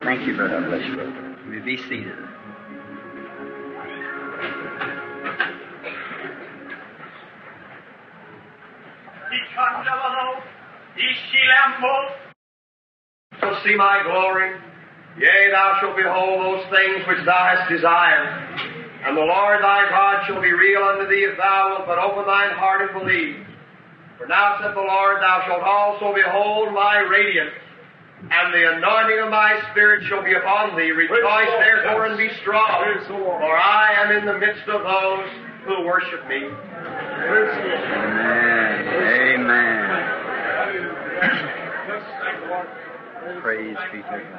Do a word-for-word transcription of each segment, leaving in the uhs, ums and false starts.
Thank you, brother. Bless you. You may be seated. Shall see my glory. Yea, thou shalt behold those things which thou hast desired. And the Lord thy God shall be real unto thee if thou wilt but open thine heart and believe. For now saith the Lord, thou shalt also behold my radiance, and the anointing of my Spirit shall be upon thee. Rejoice therefore and be strong, for I am in the midst of those who worship me. Amen. Amen. Praise be to God.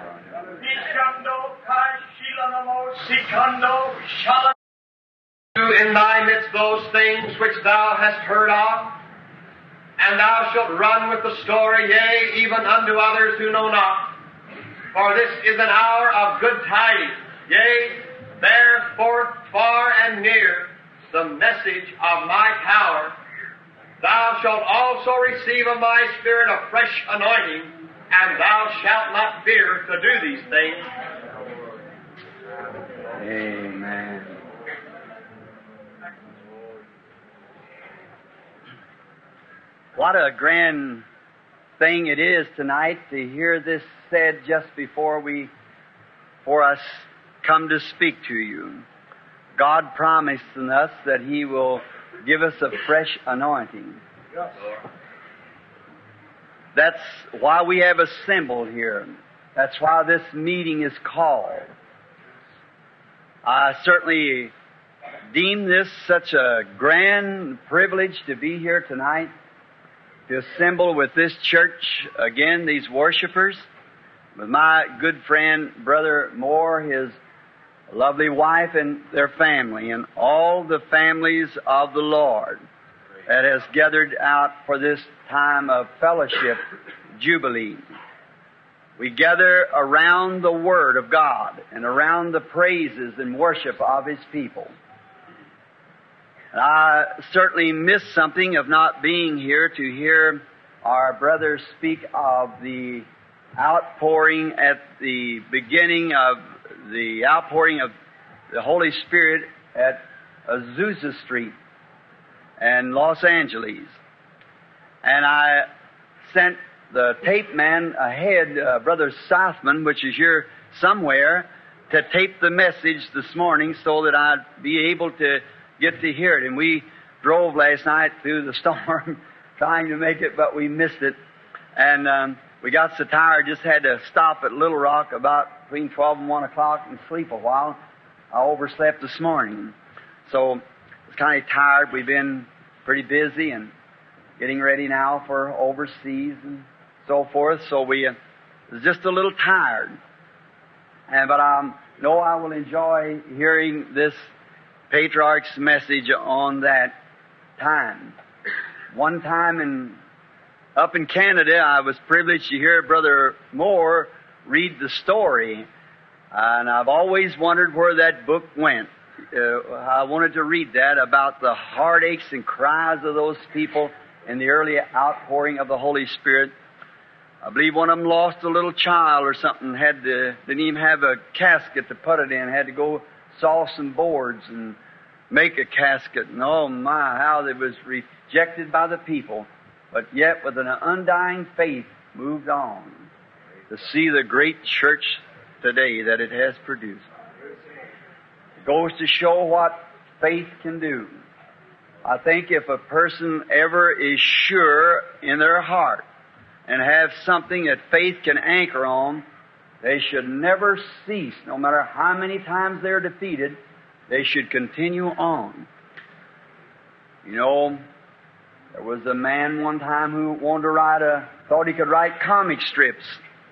In thy midst those things which thou hast heard of, and thou shalt run with the story, yea, even unto others who know not. For this is an hour of good tidings, yea, bear forth far and near the message of my power. Thou shalt also receive of my Spirit a fresh anointing, and thou shalt not fear to do these things. Amen. What a grand thing it is tonight to hear this said just before we, for us, come to speak to you. God promising us that He will give us a fresh anointing. Yes. That's why we have assembled here. That's why this meeting is called. I certainly deem this such a grand privilege to be here tonight, to assemble with this church again, these worshipers, with my good friend, Brother Moore, his lovely wife and their family, and all the families of the Lord that has gathered out for this time of fellowship, Jubilee. We gather around the Word of God and around the praises and worship of His people. And I certainly miss something of not being here to hear our brothers speak of the outpouring at the beginning of the outpouring of the Holy Spirit at Azusa Street and Los Angeles. And I sent the tape man ahead, uh, Brother Southman, which is here somewhere, to tape the message this morning so that I'd be able to get to hear it. And we drove last night through the storm trying to make it, but we missed it. And um, we got so tired, just had to stop at Little Rock about between twelve and one o'clock and sleep a while. I overslept this morning. So I was kind of tired. We've been pretty busy and getting ready now for overseas and so forth. So we uh, was just a little tired. And but I know I will enjoy hearing this Patriarch's message on that time. One time in up in Canada, I was privileged to hear Brother Moore read the story. And I've always wondered where that book went. Uh, I wanted to read that about the heartaches and cries of those people in the early outpouring of the Holy Spirit. I believe one of them lost a little child or something, had to, didn't even have a casket to put it in, had to go saw some boards and make a casket. And oh my, how they was rejected by the people. But yet with an undying faith moved on to see the great church today that it has produced. It goes to show what faith can do. I think if a person ever is sure in their heart and have something that faith can anchor on, they should never cease. No matter how many times they're defeated, they should continue on. You know, there was a man one time who wanted to write a, thought he could write comic strips.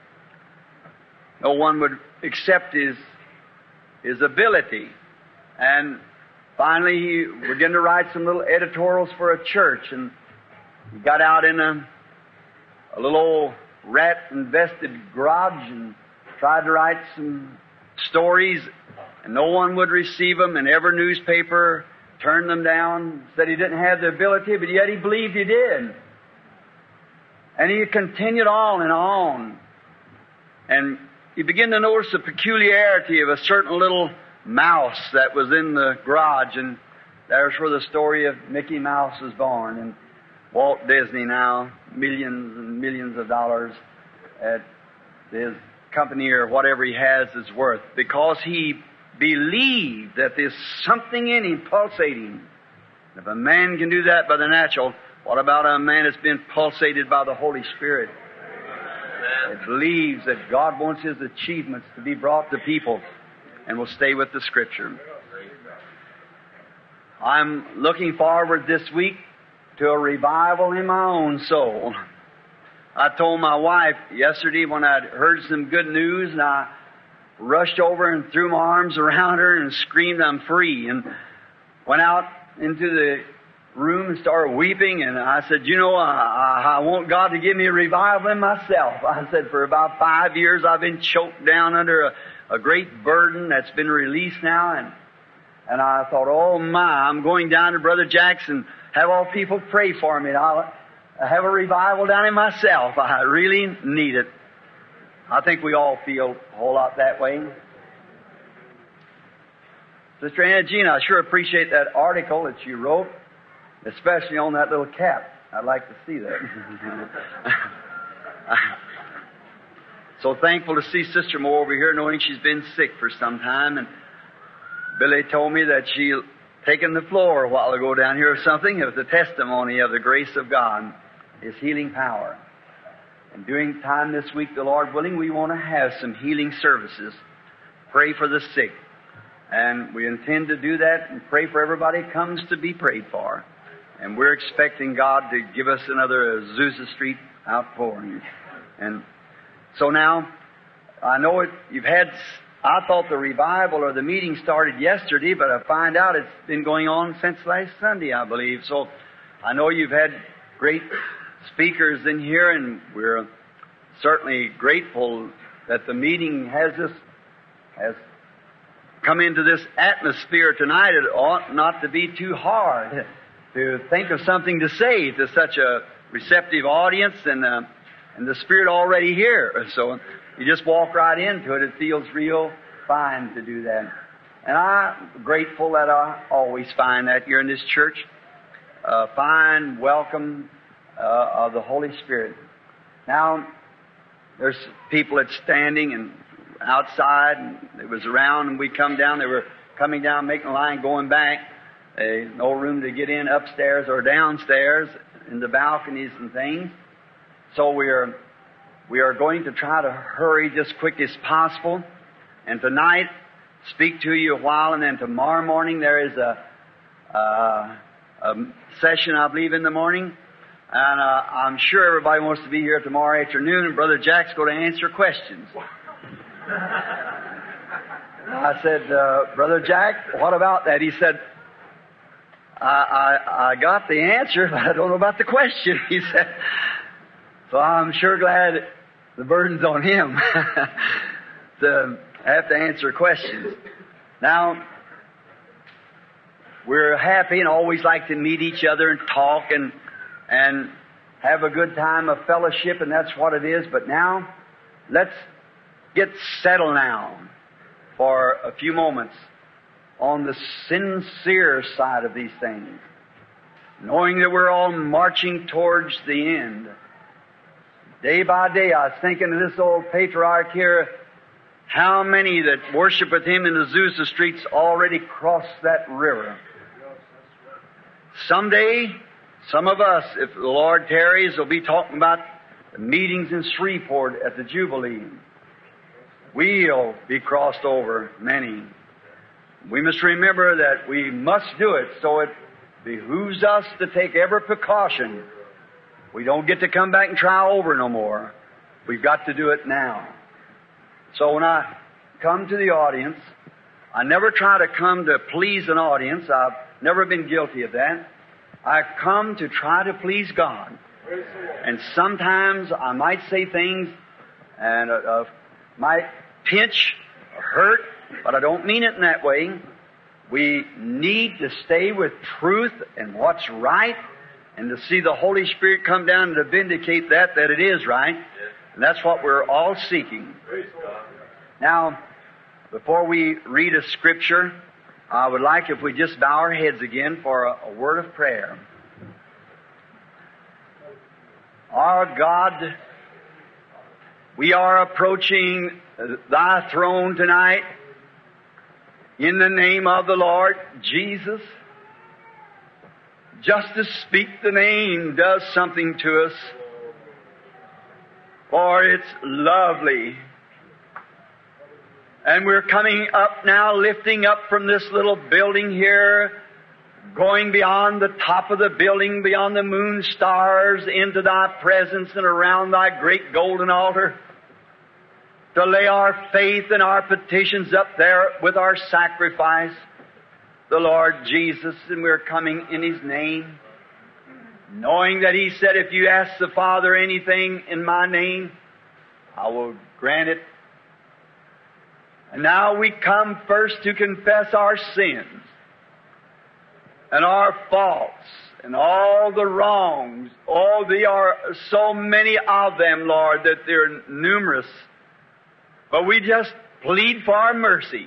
No one would accept his, his ability. And finally he began to write some little editorials for a church, and he got out in a, a little old rat-infested garage and tried to write some stories, and no one would receive them, and every newspaper turned them down, said he didn't have the ability, but yet he believed he did. And he continued on and on. And you begin to notice the peculiarity of a certain little mouse that was in the garage, and there's where the story of Mickey Mouse was born. And Walt Disney now, millions and millions of dollars at his company or whatever he has is worth, because he believed that there's something in him pulsating. If a man can do that by the natural, what about a man that's been pulsated by the Holy Spirit? It believes that God wants his achievements to be brought to people, and will stay with the Scripture. I'm looking forward this week to a revival in my own soul. I told my wife yesterday when I'd heard some good news, and I rushed over and threw my arms around her and screamed, "I'm free," and went out into the room and started weeping. And I said, you know, I, I want God to give me a revival in myself. I said, for about five years I've been choked down under a, a great burden that's been released now. And and I thought, oh my, I'm going down to Brother Jackson, have all people pray for me. And I'll have a revival down in myself. I really need it. I think we all feel a whole lot that way. Sister Anna Gina, I sure appreciate that article that you wrote, especially on that little cap. I'd like to see that. So thankful to see Sister Moore over here, knowing she's been sick for some time. And Billy told me that she taken the floor a while ago down here or something. It was a testimony of the grace of God, His healing power. And during time this week, the Lord willing, we want to have some healing services. Pray for the sick. And we intend to do that and pray for everybody who comes to be prayed for. And we're expecting God to give us another Azusa Street outpouring. And so now, I know it, you've had, I thought the revival or the meeting started yesterday, but I find out it's been going on since last Sunday, I believe. So I know you've had great speakers in here, and we're certainly grateful that the meeting has this, has come into this atmosphere tonight. It ought not to be too hard to think of something to say to such a receptive audience, and uh, and the Spirit already here. So you just walk right into it. It feels real fine to do that. And I'm grateful that I always find that here in this church. Uh, fine welcome uh, of the Holy Spirit. Now, there's people that's standing and outside, and it was around, and we come down. They were coming down, making a line, going back. Uh, no room to get in upstairs or downstairs in the balconies and things. So we are we are going to try to hurry just quick as possible. And tonight, speak to you a while, and then tomorrow morning there is a, uh, a session, I believe, in the morning. And uh, I'm sure everybody wants to be here tomorrow afternoon, and Brother Jack's going to answer questions. I said, uh, Brother Jack, what about that? He said, I, I, I got the answer, but I don't know about the question, he said. So I'm sure glad the burden's on him to have to answer questions. Now, we're happy and always like to meet each other and talk and and have a good time of fellowship, and that's what it is. But now, let's get settled now for a few moments on the sincere side of these things, knowing that we're all marching towards the end. Day by day, I was thinking of this old patriarch here, how many that worship with him in the Azusa Streets already crossed that river. Someday, some of us, if the Lord tarries, will be talking about the meetings in Shreveport at the Jubilee. We'll be crossed over, many. We must remember that we must do it, so it behooves us to take every precaution. We don't get to come back and try over no more. We've got to do it now. So when I come to the audience, I never try to come to please an audience. I've never been guilty of that. I come to try to please God. And sometimes I might say things and uh, uh, might pinch or hurt, but I don't mean it in that way. We need to stay with truth and what's right, and to see the Holy Spirit come down and to vindicate that, that it is right. And that's what we're all seeking. Now, before we read a scripture, I would like if we just bow our heads again for a, a word of prayer. Our God, we are approaching Thy throne tonight in the name of the Lord Jesus. Just to speak the name does something to us, for it's lovely. And we're coming up now, lifting up from this little building here, going beyond the top of the building, beyond the moon stars, into Thy presence and around Thy great golden altar, to lay our faith and our petitions up there with our sacrifice, the Lord Jesus, and we're coming in His name, knowing that He said, if you ask the Father anything in My name, I will grant it. And now we come first to confess our sins and our faults and all the wrongs. Oh, there are so many of them, Lord, that they're numerous. But we just plead for mercy.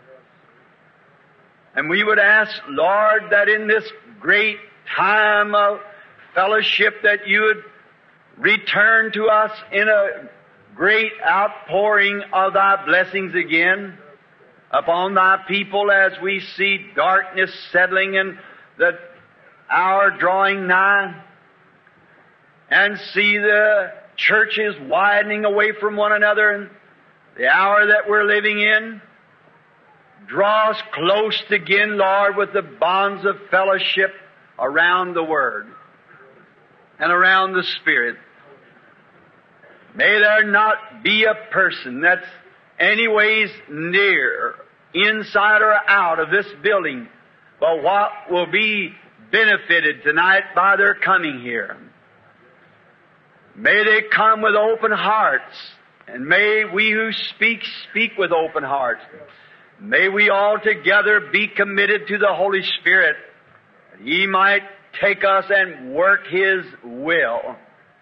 And we would ask, Lord, that in this great time of fellowship that You would return to us in a great outpouring of Thy blessings again upon Thy people as we see darkness settling and the hour drawing nigh, and see the churches widening away from one another, and the hour that we're living in. Draw us close again, Lord, with the bonds of fellowship around the Word and around the Spirit. May there not be a person that's anyways near, inside or out of this building, but what will be benefited tonight by their coming here. May they come with open hearts, and may we who speak, speak with open hearts. May we all together be committed to the Holy Spirit, that He might take us and work His will.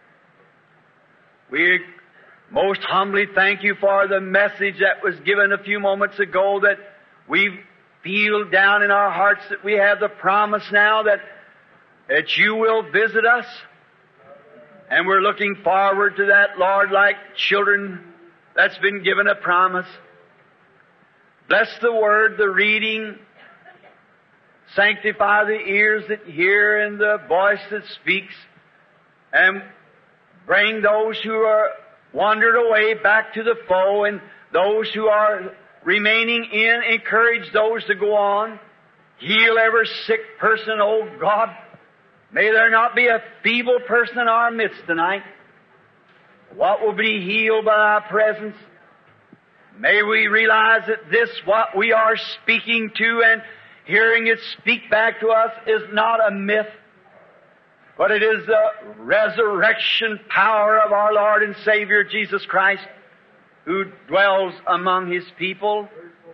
We most humbly thank You for the message that was given a few moments ago, that we feel down in our hearts that we have the promise now that, that You will visit us. And we're looking forward to that, Lord, like children that's been given a promise. Bless the Word, the reading. Sanctify the ears that hear and the voice that speaks. And bring those who are wandered away back to the fold, and those who are remaining in, encourage those to go on. Heal every sick person, oh God. May there not be a feeble person in our midst tonight. What will be healed by Thy presence? May we realize that this, what we are speaking to and hearing it speak back to us, is not a myth, but it is the resurrection power of our Lord and Savior Jesus Christ, who dwells among His people.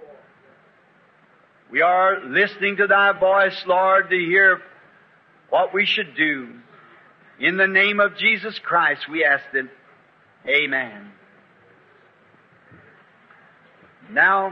We are listening to Thy voice, Lord, to hear what we should do. In the name of Jesus Christ we ask it. Amen. Now,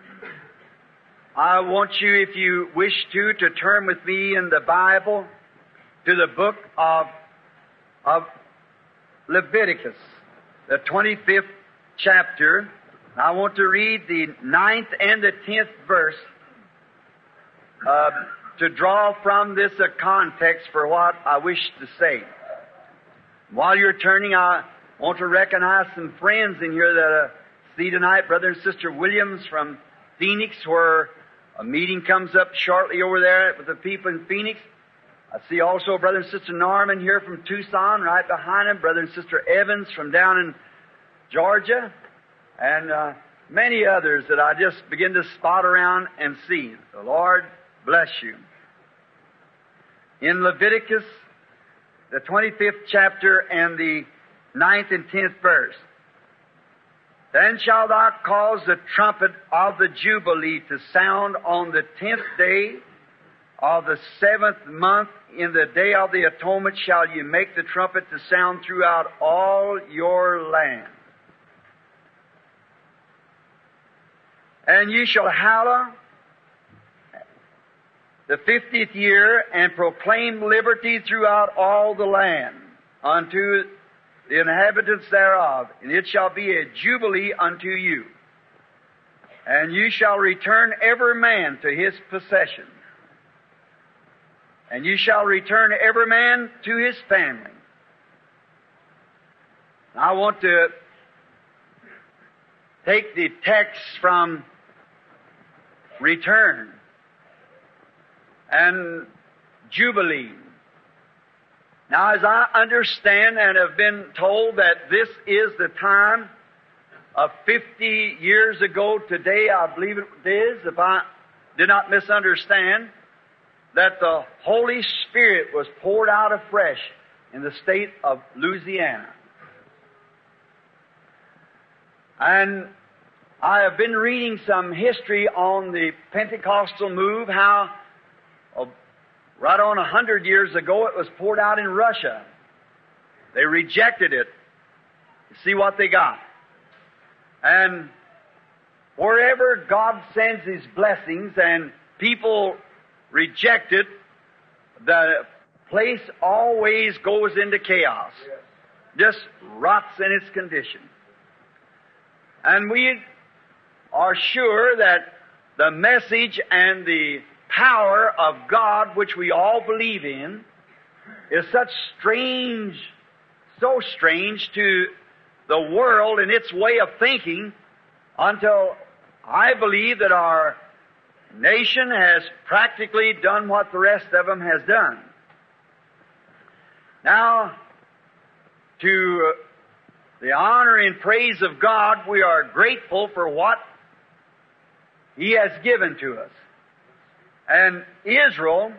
I want you, if you wish to, to turn with me in the Bible to the book of, of Leviticus, the twenty-fifth chapter. I want to read the ninth and the tenth verse uh, to draw from this a context for what I wish to say. While you're turning, I want to recognize some friends in here that uh, see tonight. Brother and Sister Williams from Phoenix, where a meeting comes up shortly over there with the people in Phoenix. I see also Brother and Sister Norman here from Tucson, right behind him. Brother and Sister Evans from down in Georgia. And uh, many others that I just begin to spot around and see. The Lord bless you. In Leviticus, the twenty-fifth chapter and the ninth and tenth verse. Then shalt thou cause the trumpet of the Jubilee to sound on the tenth day of the seventh month. In the day of the atonement shall you make the trumpet to sound throughout all your land. And you shall hallow the fiftieth year, and proclaim liberty throughout all the land unto the inhabitants thereof, and it shall be a jubilee unto you. And you shall return every man to his possession, and you shall return every man to his family. I want to take the text from return and jubilee. Now, as I understand and have been told that this is the time of fifty years ago today, I believe it is, if I did not misunderstand, that the Holy Spirit was poured out afresh in the state of Louisiana. And I have been reading some history on the Pentecostal move, how uh, right on a hundred years ago it was poured out in Russia. They rejected it. See what they got. And wherever God sends His blessings and people reject it, the place always goes into chaos. Just rots in its condition. And we are sure that the message and the power of God, which we all believe in, is such strange, so strange to the world and its way of thinking, until I believe that our nation has practically done what the rest of them has done. Now, to the honor and praise of God, we are grateful for what He has given to us. And Israel,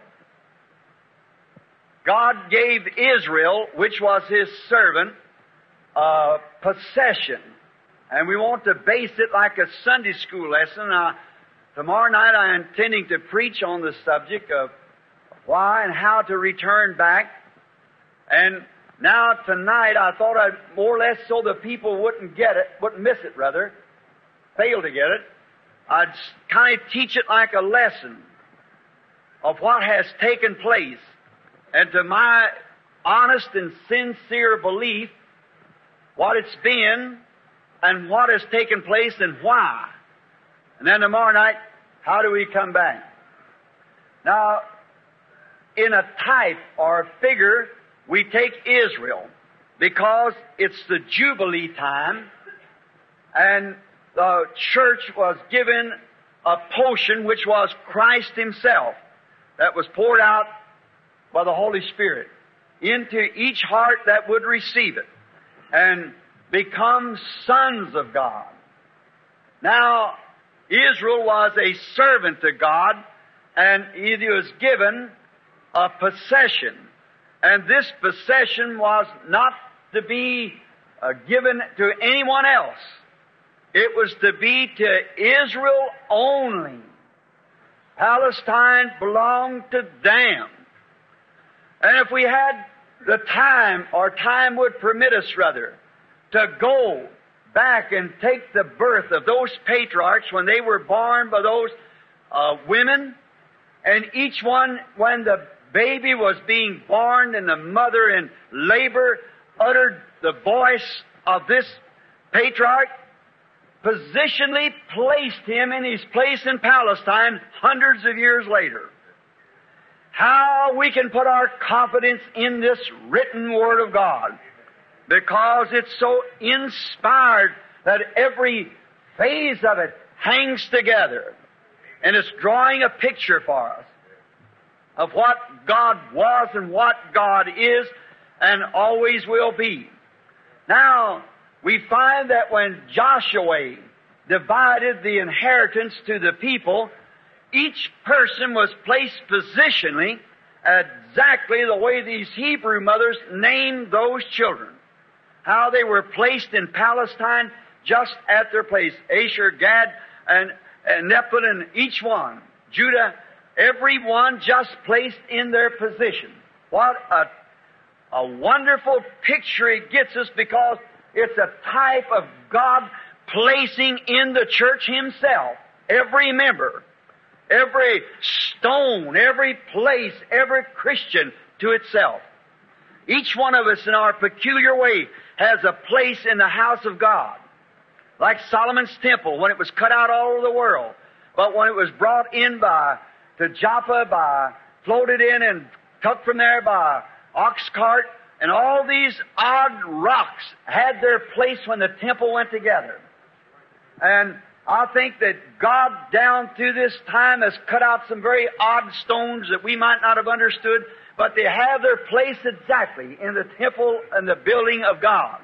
God gave Israel, which was His servant, a possession. And we want to base it like a Sunday school lesson. Now, tomorrow night I'm intending to preach on the subject of why and how to return back. And now tonight I thought I'd more or less, so the people wouldn't get it, wouldn't miss it rather, fail to get it, I'd kind of teach it like a lesson of what has taken place. And to my honest and sincere belief, what it's been and what has taken place and why. And then tomorrow night, how do we come back? Now, in a type or figure, we take Israel because it's the Jubilee time, and the church was given a potion which was Christ Himself that was poured out by the Holy Spirit into each heart that would receive it and become sons of God. Now, Israel was a servant to God, and it was given a possession. And this possession was not to be uh, given to anyone else. It was to be to Israel only. Palestine belonged to them. And if we had the time, or time would permit us rather, to go back and take the birth of those patriarchs when they were born by those uh, women, and each one, when the baby was being born and the mother in labor uttered the voice of this patriarch, positionally placed him in his place in Palestine hundreds of years later. How we can put our confidence in this written Word of God, because it's so inspired that every phase of it hangs together, and it's drawing a picture for us of what God was and what God is and always will be. Now, we find that when Joshua divided the inheritance to the people, each person was placed positionally exactly the way these Hebrew mothers named those children. How they were placed in Palestine just at their place. Asher, Gad, and, and Nephilim, and each one. Judah, every one just placed in their position. What a, a wonderful picture it gets us, because it's a type of God placing in the church Himself every member, every stone, every place, every Christian to itself. Each one of us in our peculiar way has a place in the house of God. Like Solomon's temple when it was cut out all over the world. But when it was brought in by, to Joppa by, floated in and took from there by ox cart, and all these odd rocks had their place when the temple went together. And I think that God down through this time has cut out some very odd stones that we might not have understood, but they have their place exactly in the temple and the building of God.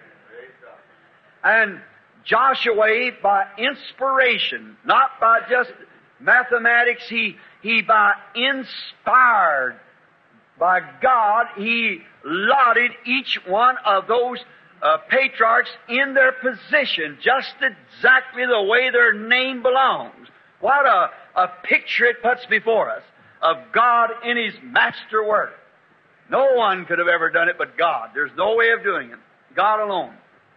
And Joshua, by inspiration, not by just mathematics, he, he by inspired by God, he lauded each one of those uh, patriarchs in their position, just exactly the way their name belongs. What a, a picture it puts before us of God in His master work. No one could have ever done it but God. There's no way of doing it. God alone.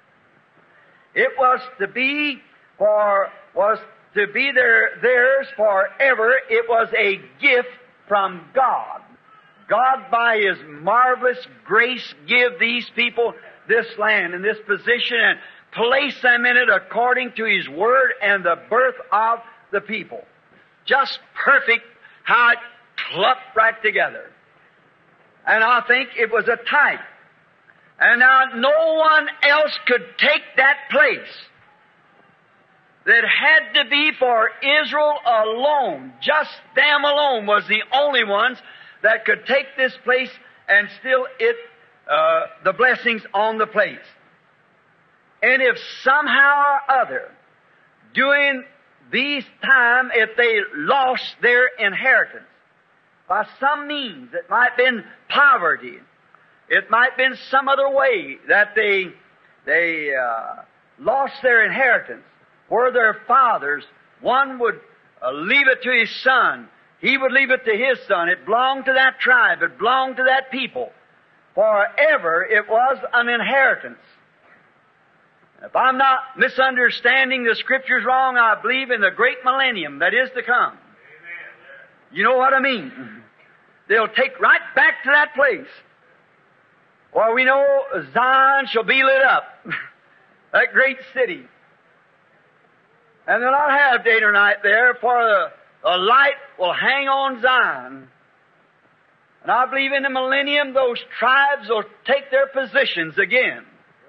It was to be for, was to be their, theirs forever. It was a gift from God. God, by His marvelous grace, give these people this land and this position and place them in it according to His Word and the birth of the people. Just perfect how it clumped right together. And I think it was a type. And now no one else could take that place. That had to be for Israel alone. Just them alone was the only ones that could take this place and still it, uh, the blessings on the place. And if somehow or other, during these time, if they lost their inheritance, by some means, it might have been poverty, it might have been some other way that they, they uh, lost their inheritance, where their fathers, one would uh, leave it to his son, he would leave it to his son. It belonged to that tribe. It belonged to that people. Forever it was an inheritance. If I'm not misunderstanding the Scriptures wrong, I believe in the great millennium that is to come. Amen. You know what I mean? They'll take right back to that place. For we know Zion shall be lit up. That great city. And they'll not have day or night there, for the A light will hang on Zion. And I believe in the millennium those tribes will take their positions again.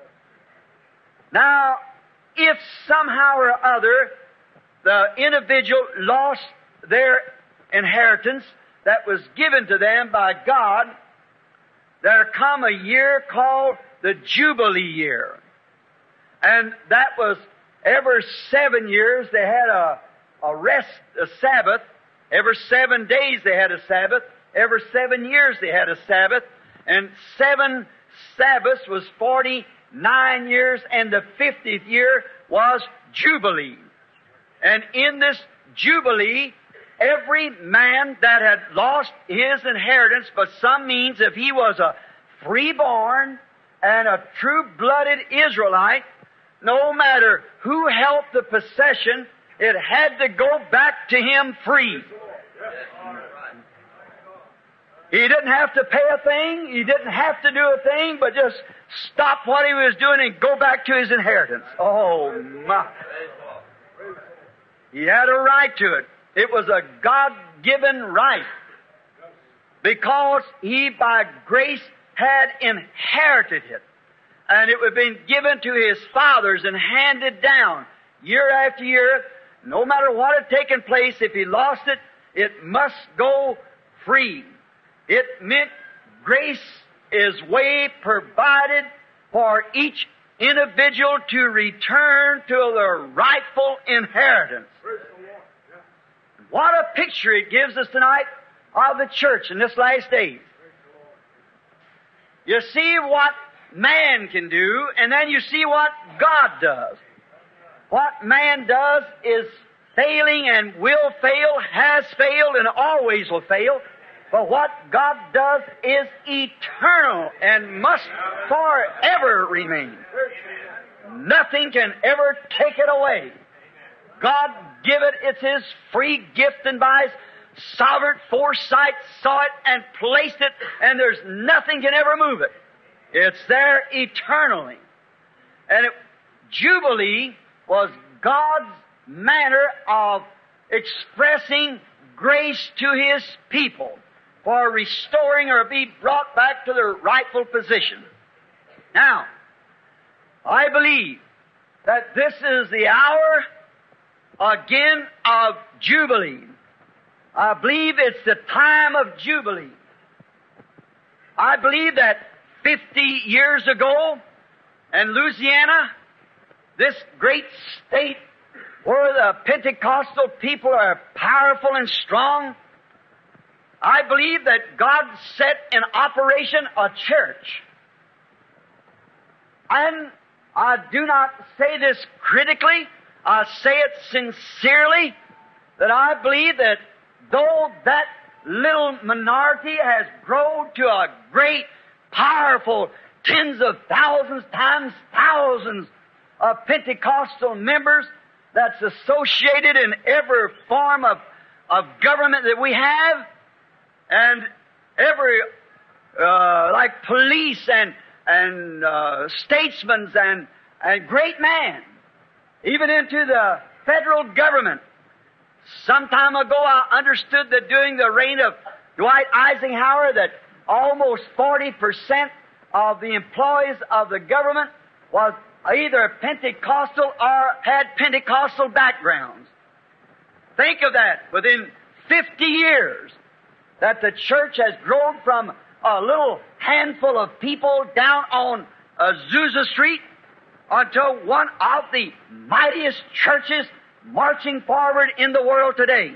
Now, if somehow or other the individual lost their inheritance that was given to them by God, there come a year called the Jubilee year. And that was every seven years they had a A rest, a Sabbath. Every seven days they had a Sabbath. Every seven years they had a Sabbath. And seven Sabbaths was forty-nine years, and the fiftieth year was Jubilee. And in this Jubilee, every man that had lost his inheritance, by some means, if he was a freeborn and a true-blooded Israelite, no matter who held the possession, it had to go back to him free. He didn't have to pay a thing. He didn't have to do a thing, but just stop what he was doing and go back to his inheritance. Oh, my. He had a right to it. It was a God-given right. Because he, by grace, had inherited it. And it had been given to his fathers and handed down year after year. No matter what had taken place, if he lost it, it must go free. It meant grace is way provided for each individual to return to their rightful inheritance. What a picture it gives us tonight of the church in this last days. You see what man can do, and then you see what God does. What man does is failing and will fail, has failed, and always will fail. But what God does is eternal and must forever remain. Nothing can ever take it away. God give it. It's His free gift, and by His sovereign foresight saw it and placed it, and there's nothing can ever move it. It's there eternally. And it, Jubilee was God's manner of expressing grace to His people for restoring or be brought back to their rightful position. Now, I believe that this is the hour again of Jubilee. I believe it's the time of Jubilee. I believe that fifty years ago in Louisiana, this great state where the Pentecostal people are powerful and strong, I believe that God set in operation a church. And I do not say this critically, I say it sincerely, that I believe that though that little minority has grown to a great, powerful, tens of thousands times thousands of Pentecostal members that's associated in every form of, of government that we have, and every, uh, like police and, and, uh, statesmen and, and great man, even into the federal government. Some time ago I understood that during the reign of Dwight Eisenhower that almost forty percent of the employees of the government was either Pentecostal or had Pentecostal backgrounds. Think of that. Within fifty years, that the church has grown from a little handful of people down on Azusa Street until one of the mightiest churches marching forward in the world today.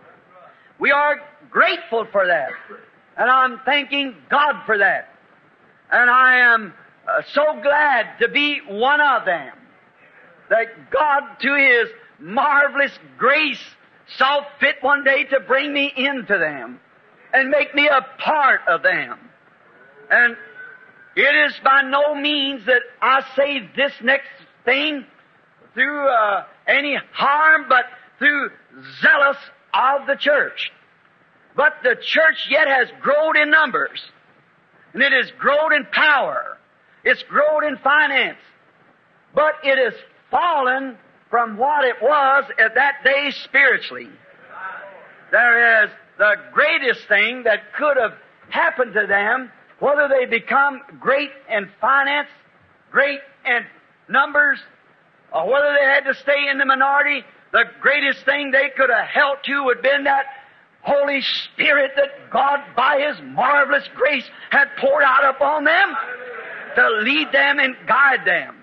We are grateful for that. And I'm thanking God for that. And I am uh, so glad to be one of them. That God, to His marvelous grace, saw fit one day to bring me into them and make me a part of them. And it is by no means that I say this next thing through uh, any harm, but through zealous of the church. But the church yet has grown in numbers, and it has grown in power. It's grown in finance, but it has fallen from what it was at that day spiritually. There is the greatest thing that could have happened to them, whether they become great in finance, great in numbers, or whether they had to stay in the minority, the greatest thing they could have held to would have been that Holy Spirit that God, by His marvelous grace, had poured out upon them to lead them and guide them.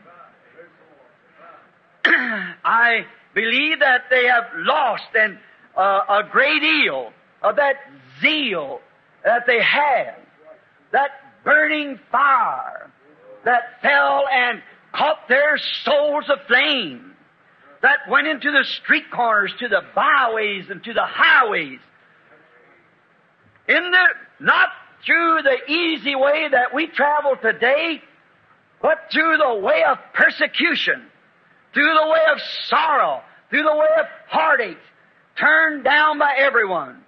I believe that they have lost and uh, a great deal of that zeal that they had, that burning fire that fell and caught their souls aflame, that went into the street corners, to the byways and to the highways, in the, not through the easy way that we travel today, but through the way of persecution, through the way of sorrow, through the way of heartache, turned down by everyone.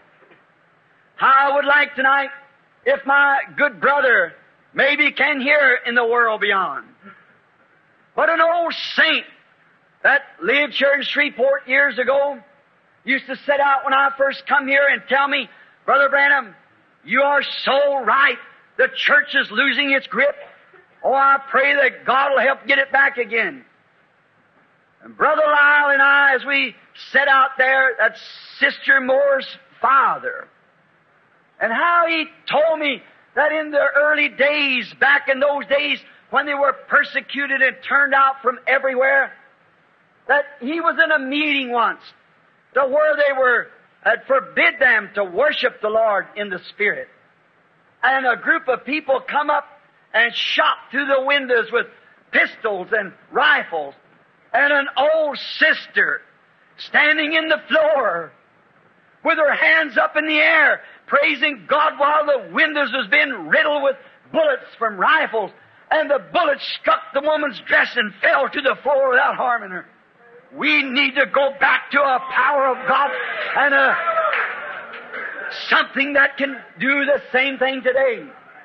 I would like tonight, if my good brother maybe can hear in the world beyond, but an old saint that lived here in Shreveport years ago used to sit out when I first come here and tell me, Brother Branham, you are so right. The church is losing its grip. Oh, I pray that God will help get it back again. And Brother Lyle and I, as we sat out there, that's Sister Moore's father, and how he told me that in the early days, back in those days when they were persecuted and turned out from everywhere, that he was in a meeting once to where they were had forbid them to worship the Lord in the Spirit. And a group of people come up and shot through the windows with pistols and rifles. And an old sister standing in the floor with her hands up in the air, praising God while the windows was being riddled with bullets from rifles. And the bullets struck the woman's dress and fell to the floor without harming her. We need to go back to a power of God and a something that can do the same thing today.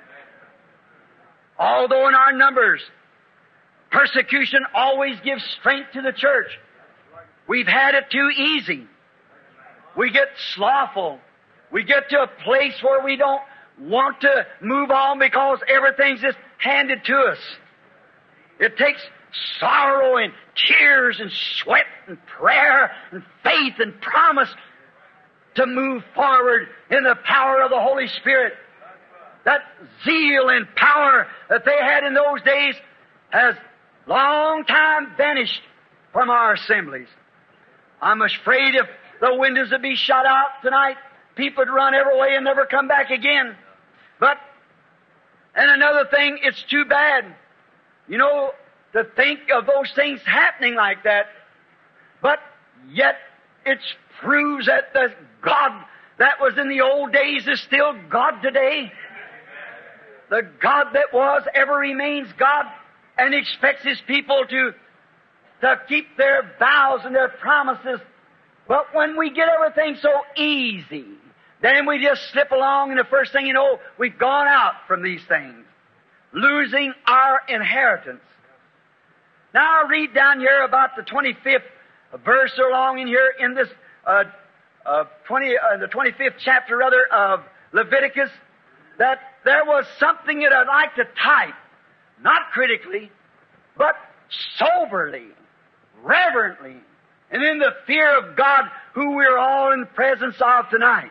Although in our numbers, persecution always gives strength to the church. We've had it too easy. We get slothful. We get to a place where we don't want to move on because everything's just handed to us. It takes sorrow and tears and sweat and prayer and faith and promise to move forward in the power of the Holy Spirit. That zeal and power that they had in those days has long time vanished from our assemblies. I'm afraid if the windows would be shut out tonight, people would run every way and never come back again. But, and another thing, it's too bad, you know, to think of those things happening like that. But yet it proves that the God that was in the old days is still God today. The God that was ever remains God and expects His people to, to keep their vows and their promises. But when we get everything so easy, then we just slip along, and the first thing you know, we've gone out from these things, losing our inheritance. Now I'll read down here about the twenty-fifth verse along in here in this uh, uh, twenty, uh, the twenty-fifth chapter, rather, of Leviticus, that there was something that I'd like to type, not critically, but soberly, reverently, and in the fear of God, who we're all in the presence of tonight.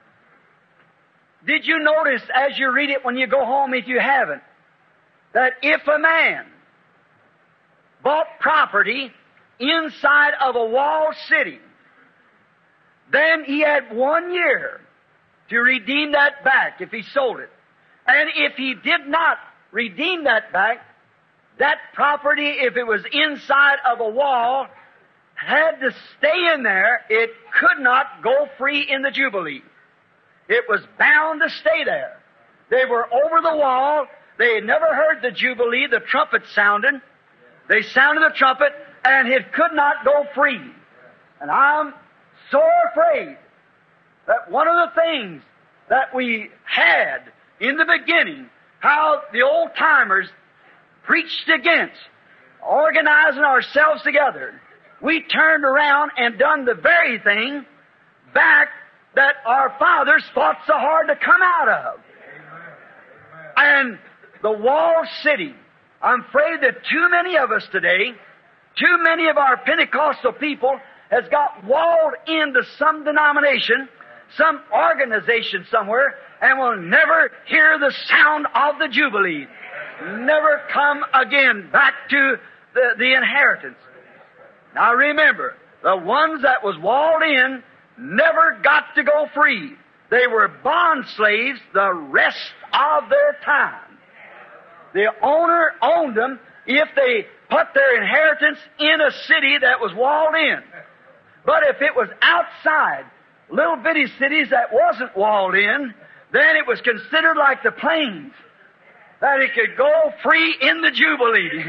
Did you notice as you read it when you go home, if you haven't, that if a man bought property inside of a walled city, then he had one year to redeem that back if he sold it. And if he did not redeem that back, that property, if it was inside of a wall, had to stay in there. It could not go free in the Jubilee. It was bound to stay there. They were over the wall. They had never heard the Jubilee, the trumpet sounding. They sounded the trumpet, and it could not go free. And I'm so afraid that one of the things that we had in the beginning, how the old-timers preached against organizing ourselves together, we turned around and done the very thing back that our fathers fought so hard to come out of. And the walled city, I'm afraid that too many of us today, too many of our Pentecostal people has got walled into some denomination, some organization somewhere, and will never hear the sound of the Jubilee. Never come again back to the, the inheritance. Now remember, the ones that was walled in never got to go free. They were bond slaves the rest of their time. The owner owned them if they put their inheritance in a city that was walled in. But if it was outside, little bitty cities that wasn't walled in, then it was considered like the plains, that it could go free in the Jubilee.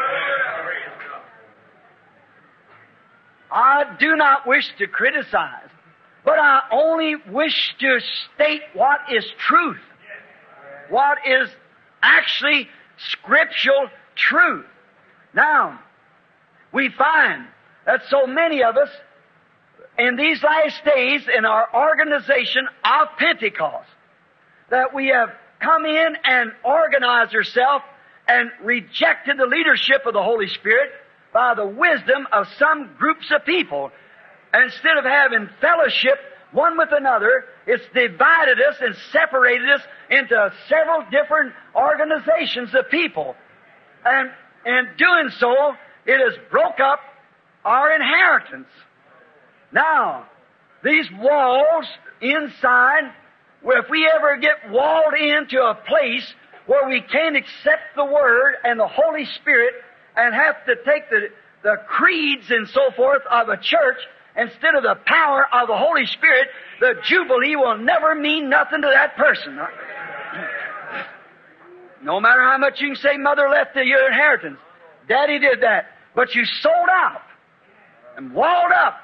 I do not wish to criticize, but I only wish to state what is truth, what is actually scriptural truth. Now, we find that so many of us in these last days in our organization of Pentecost, that we have come in and organized ourselves and rejected the leadership of the Holy Spirit by the wisdom of some groups of people. And instead of having fellowship one with another, it's divided us and separated us into several different organizations of people. And in doing so, it has broke up our inheritance. Now, these walls inside, well, if we ever get walled into a place where we can't accept the Word and the Holy Spirit and have to take the, the creeds and so forth of a church instead of the power of the Holy Spirit, the Jubilee will never mean nothing to that person. No matter how much you can say, Mother left you your inheritance. Daddy did that. But you sold out. and walled up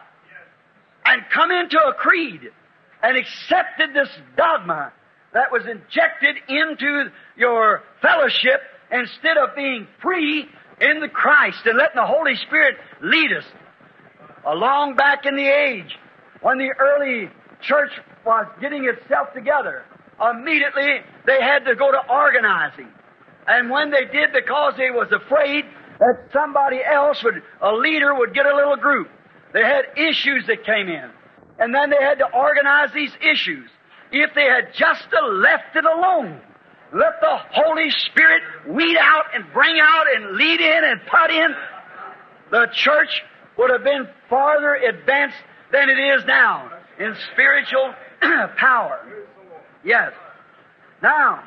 and come into a creed and accepted this dogma that was injected into your fellowship instead of being free in the Christ and letting the Holy Spirit lead us. Along back in the age when the early church was getting itself together, immediately they had to go to organizing. And when they did, because they was afraid that somebody else would, a leader would get a little group, they had issues that came in. And then they had to organize these issues. If they had just left it alone, let the Holy Spirit weed out and bring out and lead in and put in, the church would have been farther advanced than it is now in spiritual power. Yes. Now,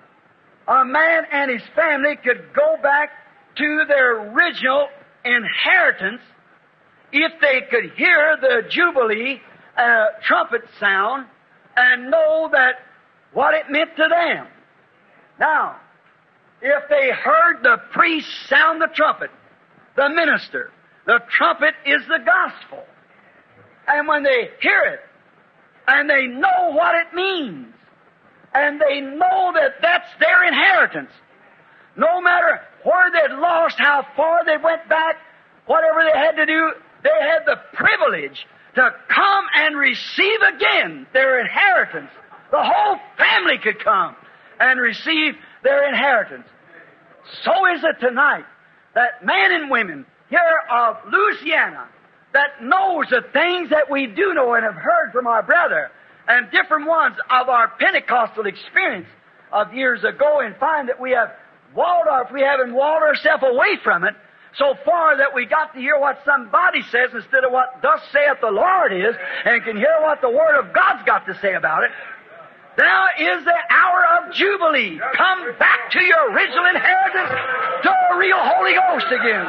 a man and his family could go back to their original inheritance if they could hear the Jubilee uh, trumpet sound and know that what it meant to them. Now, if they heard the priest sound the trumpet, the minister, the trumpet is the gospel. And when they hear it, and they know what it means, and they know that that's their inheritance, no matter where they'd lost, how far they went back, whatever they had to do, they had the privilege to come and receive again their inheritance. The whole family could come and receive their inheritance. So is it tonight that men and women here of Louisiana that knows the things that we do know and have heard from our brother and different ones of our Pentecostal experience of years ago, and find that we have walled off, we haven't walled ourselves away from it so far that we got to hear what somebody says instead of what thus saith the Lord is, and can hear what the Word of God's got to say about it. Now is the hour of Jubilee. Come back to your original inheritance, to a real Holy Ghost again.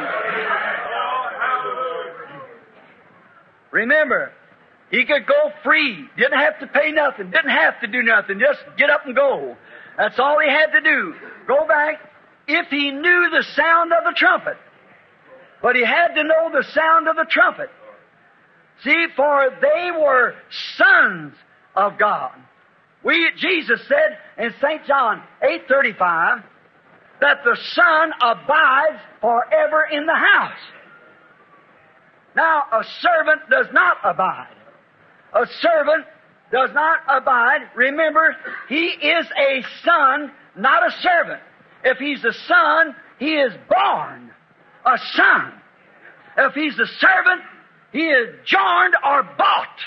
Remember, he could go free. Didn't have to pay nothing. Didn't have to do nothing. Just get up and go. That's all he had to do. Go back if he knew the sound of the trumpet. But he had to know the sound of the trumpet. See, for they were sons of God. We, Jesus said in Saint John eight thirty-five that the Son abides forever in the house. Now, a servant does not abide. A servant does not abide. Remember, he is a son, not a servant. If he's a son, he is born a son. If he's a servant, he is joined or bought.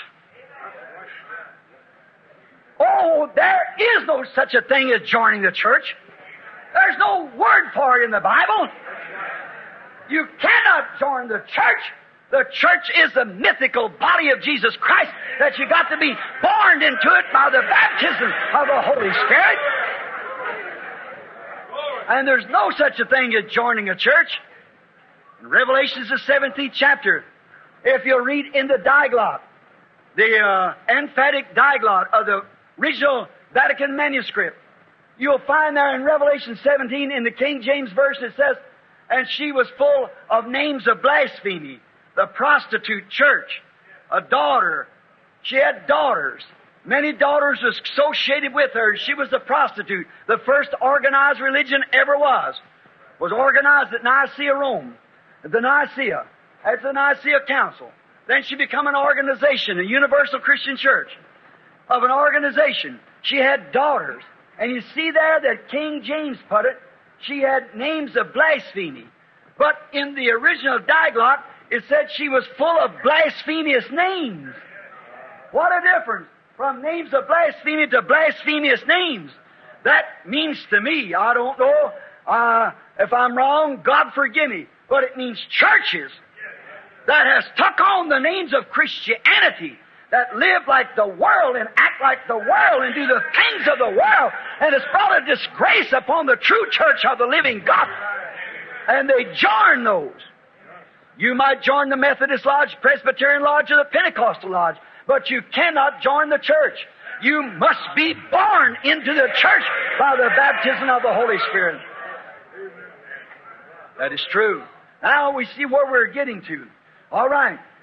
Oh, there is no such a thing as joining the church. There's no word for it in the Bible. You cannot join the church. The church is the mythical body of Jesus Christ that you got to be born into it by the baptism of the Holy Spirit. And there's no such a thing as joining a church. In Revelation, the seventeenth chapter, if you'll read in the diglot, the uh, emphatic diglot of the original Vatican manuscript, you'll find there in Revelation seventeen in the King James verse it says, and she was full of names of blasphemy. The prostitute church, a daughter. She had daughters. Many daughters was associated with her. She was a prostitute. The first organized religion ever was. Was organized at Nicaea, Rome. At the Nicaea. At the Nicaea Council. Then she became an organization, a universal Christian church. Of an organization. She had daughters. And you see there that King James put it, she had names of blasphemy. But in the original diglot, it said she was full of blasphemous names. What a difference from names of blasphemy to blasphemous names. That means to me, I don't know uh, if I'm wrong, God forgive me, but it means churches that has took on the names of Christianity, that live like the world and act like the world and do the things of the world, and it's brought a disgrace upon the true church of the living God. And they join those. You might join the Methodist Lodge, Presbyterian Lodge, or the Pentecostal Lodge, but you cannot join the church. You must be born into the church by the baptism of the Holy Spirit. That is true. Now we see where we're getting to. All right.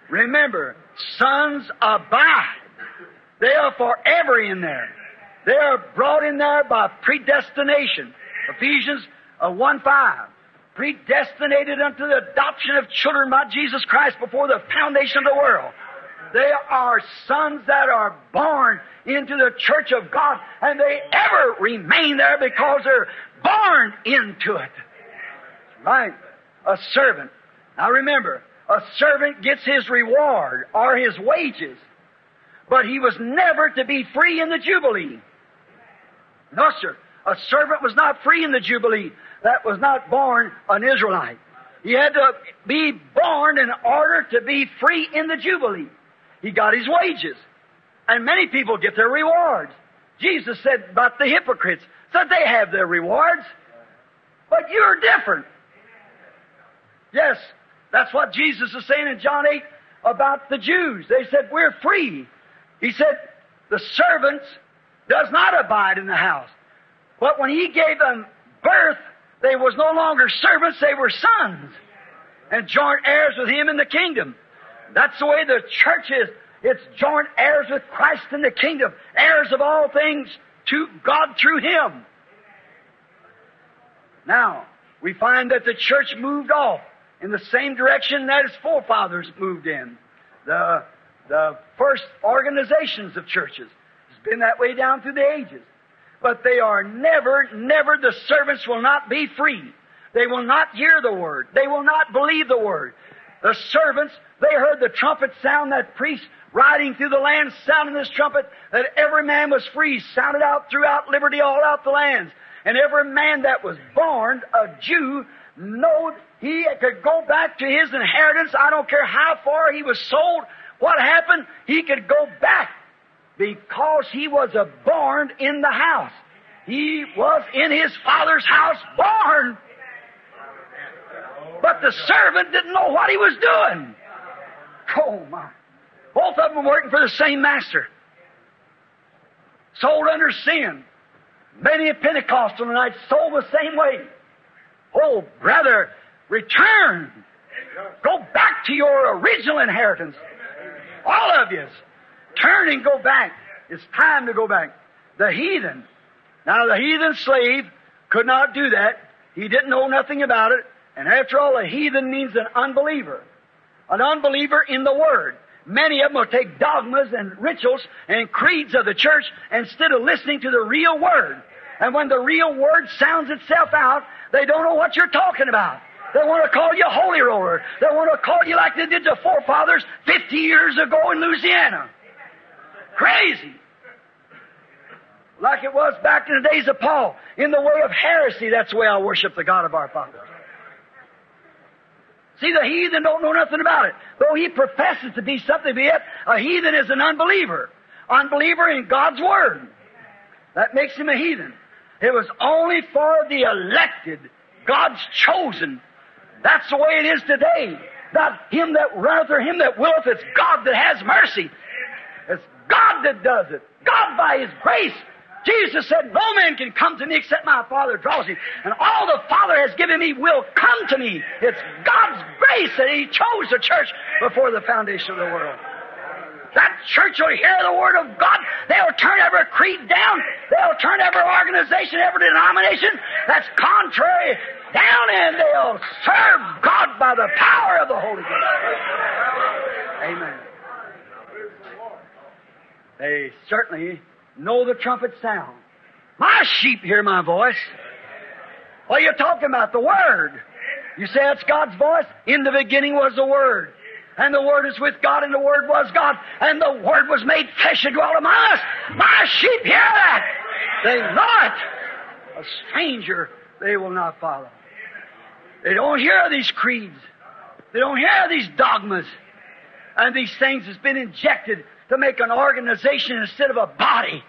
Remember, sons abide. They are forever in there. They are brought in there by predestination. Ephesians uh, one five. Predestinated unto the adoption of children by Jesus Christ before the foundation of the world. They are sons that are born into the church of God, and they ever remain there because they're born into it. Right? A servant. Now remember, a servant gets his reward or his wages, but he was never to be free in the Jubilee. No, sir. A servant was not free in the Jubilee. That was not born an Israelite. He had to be born in order to be free in the Jubilee. He got his wages. And many people get their rewards. Jesus said about the hypocrites, said they have their rewards. But you're different. Yes, that's what Jesus is saying in John eight about the Jews. They said, we're free. He said, the servants does not abide in the house. But when He gave them birth, they was no longer servants, they were sons. And joint heirs with Him in the kingdom. That's the way the church is. It's joint heirs with Christ in the kingdom. Heirs of all things to God through Him. Now, we find that the church moved off in the same direction that its forefathers moved in. The, the first organizations of churches. It's been that way down through the ages. But they are never, never, the servants will not be free. They will not hear the Word. They will not believe the Word. The servants, they heard the trumpet sound, that priest riding through the land sounding this trumpet, that every man was free, sounded out throughout liberty all out the lands. And every man that was born a Jew knowed he could go back to his inheritance. I don't care how far he was sold, what happened, he could go back because he was a born in the house. He was in his father's house born. But the servant didn't know what he was doing. Oh my. Both of them were working for the same master. Sold under sin. Many a Pentecostal tonight sold the same way. Oh, brother, return. Go back to your original inheritance. All of you. Turn and go back. It's time to go back. The heathen. Now, the heathen slave could not do that. He didn't know nothing about it. And after all, a heathen means an unbeliever. An unbeliever in the Word. Many of them will take dogmas and rituals and creeds of the church instead of listening to the real Word. And when the real Word sounds itself out, they don't know what you're talking about. They want to call you a holy roller. They want to call you like they did the forefathers fifty years ago in Louisiana. Crazy. Like it was back in the days of Paul. In the way of heresy, that's the way I worship the God of our fathers. See, the heathen don't know nothing about it. Though he professes to be something, but yet a heathen is an unbeliever. Unbeliever in God's Word. That makes him a heathen. It was only for the elected, God's chosen. That's the way it is today. Not him that runneth or him that willeth. It's God that has mercy. It's God that does it. God by His grace. Jesus said, no man can come to me except my Father draws him. And all the Father has given me will come to me. It's God's grace that He chose the church before the foundation of the world. That church will hear the Word of God. They'll turn every creed down. They'll turn every organization, every denomination that's contrary down, and they'll serve God by the power of the Holy Ghost. Amen. They certainly know the trumpet sound. My sheep hear my voice. What are you talking about? The Word. You say that's God's voice? In the beginning was the Word. And the Word is with God, and the Word was God. And the Word was made flesh and dwelt among us. My sheep hear that. They know it. A stranger they will not follow. They don't hear these creeds. They don't hear these dogmas. And these things has been injected to make an organization instead of a body.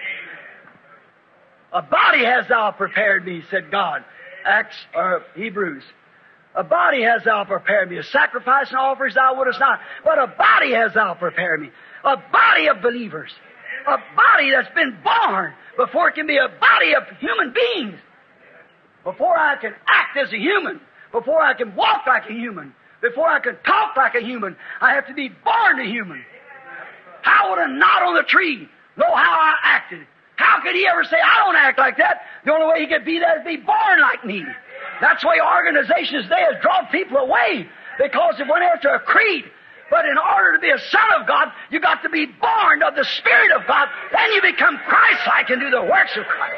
A body has thou prepared me, said God. Acts, or Hebrews. A body has thou prepared me. A sacrifice and offerings thou wouldest not. But a body has thou prepared me. A body of believers. A body that's been born before it can be a body of human beings. Before I can act as a human. Before I can walk like a human. Before I can talk like a human, I have to be born a human. How would a knot on the tree know how I acted? How could he ever say, I don't act like that? The only way he could be that is be born like me. That's why organizations today has drawn people away, because they went after a creed. But in order to be a son of God, you got to be born of the Spirit of God. Then you become Christ-like and do the works of Christ.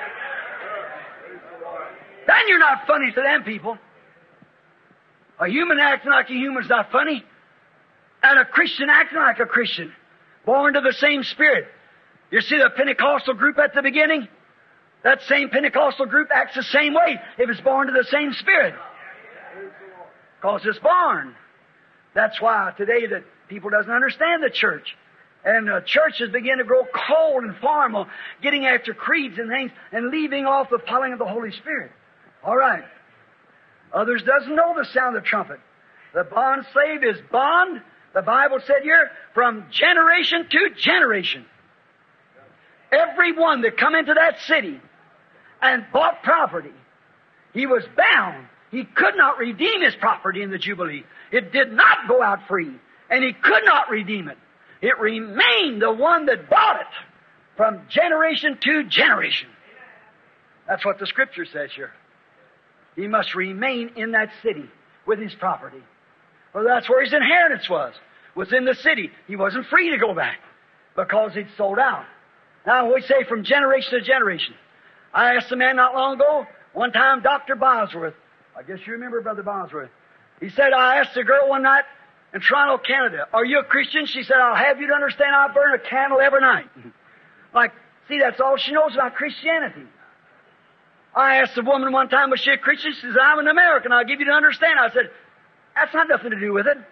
Then you're not funny to them people. A human acting like a human is not funny. And a Christian acting like a Christian. Born to the same Spirit. You see the Pentecostal group at the beginning? That same Pentecostal group acts the same way if it's born to the same Spirit. Because it's born. That's why today that people doesn't understand the church. And uh, churches begin to grow cold and formal, getting after creeds and things, and leaving off the polling of the Holy Spirit. All right. Others doesn't know the sound of the trumpet. The bond slave is bond, the Bible said here, from generation to generation. Everyone that come into that city and bought property, he was bound. He could not redeem his property in the Jubilee. It did not go out free, and he could not redeem it. It remained the one that bought it from generation to generation. That's what the Scripture says here. He must remain in that city with his property. Well, that's where his inheritance was, was in the city. He wasn't free to go back because he'd sold out. Now, we say from generation to generation. I asked a man not long ago, one time, Doctor Bosworth, I guess you remember Brother Bosworth. He said, I asked a girl one night in Toronto, Canada, are you a Christian? She said, I'll have you to understand I burn a candle every night. Like, see, that's all she knows about Christianity. I asked a woman one time, was she a Christian? She said, I'm an American. I'll give you to understand. I said, that's not nothing to do with it.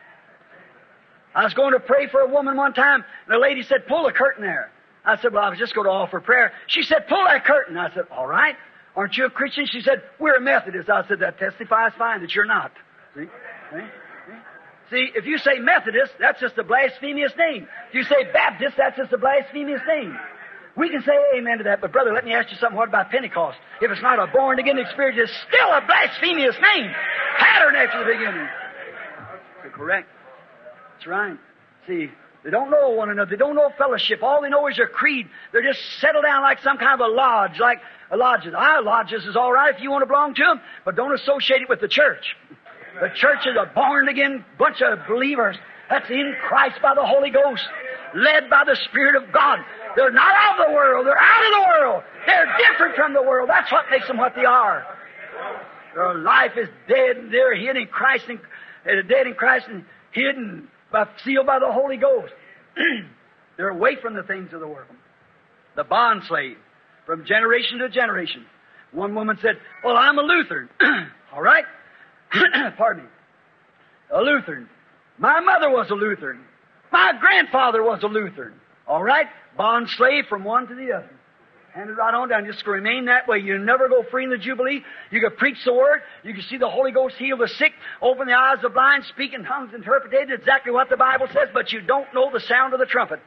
I was going to pray for a woman one time, and the lady said, pull the curtain there. I said, well, I was just going to offer prayer. She said, pull that curtain. I said, all right. Aren't you a Christian? She said, we're a Methodist. I said, that testifies fine that you're not. See? See? See, if you say Methodist, that's just a blasphemous name. If you say Baptist, that's just a blasphemous name. We can say amen to that, but brother, let me ask you something. What about Pentecost? If it's not a born-again experience, it's still a blasphemous name. Pattern after the beginning. That's correct. That's right. See, they don't know one another. They don't know fellowship. All they know is their creed. They're just settled down like some kind of a lodge, like a lodges. Our lodges is all right if you want to belong to them, but don't associate it with the church. The church is a born-again bunch of believers that's in Christ by the Holy Ghost, led by the Spirit of God. They're not of the world. They're out of the world. They're different from the world. That's what makes them what they are. Their life is dead, and they're hid in Christ, and they're dead in Christ and hidden, by, sealed by the Holy Ghost. They're away from the things of the world. The bond slave, from generation to generation. One woman said, well, I'm a Lutheran. All right? Pardon me. A Lutheran. My mother was a Lutheran. My grandfather was a Lutheran. All right? Bond slave from one to the other. Hand it right on down. Just remain that way. You never go free in the Jubilee. You can preach the Word. You can see the Holy Ghost heal the sick, open the eyes of the blind, speak in tongues, interpret exactly what the Bible says, but you don't know the sound of the trumpet.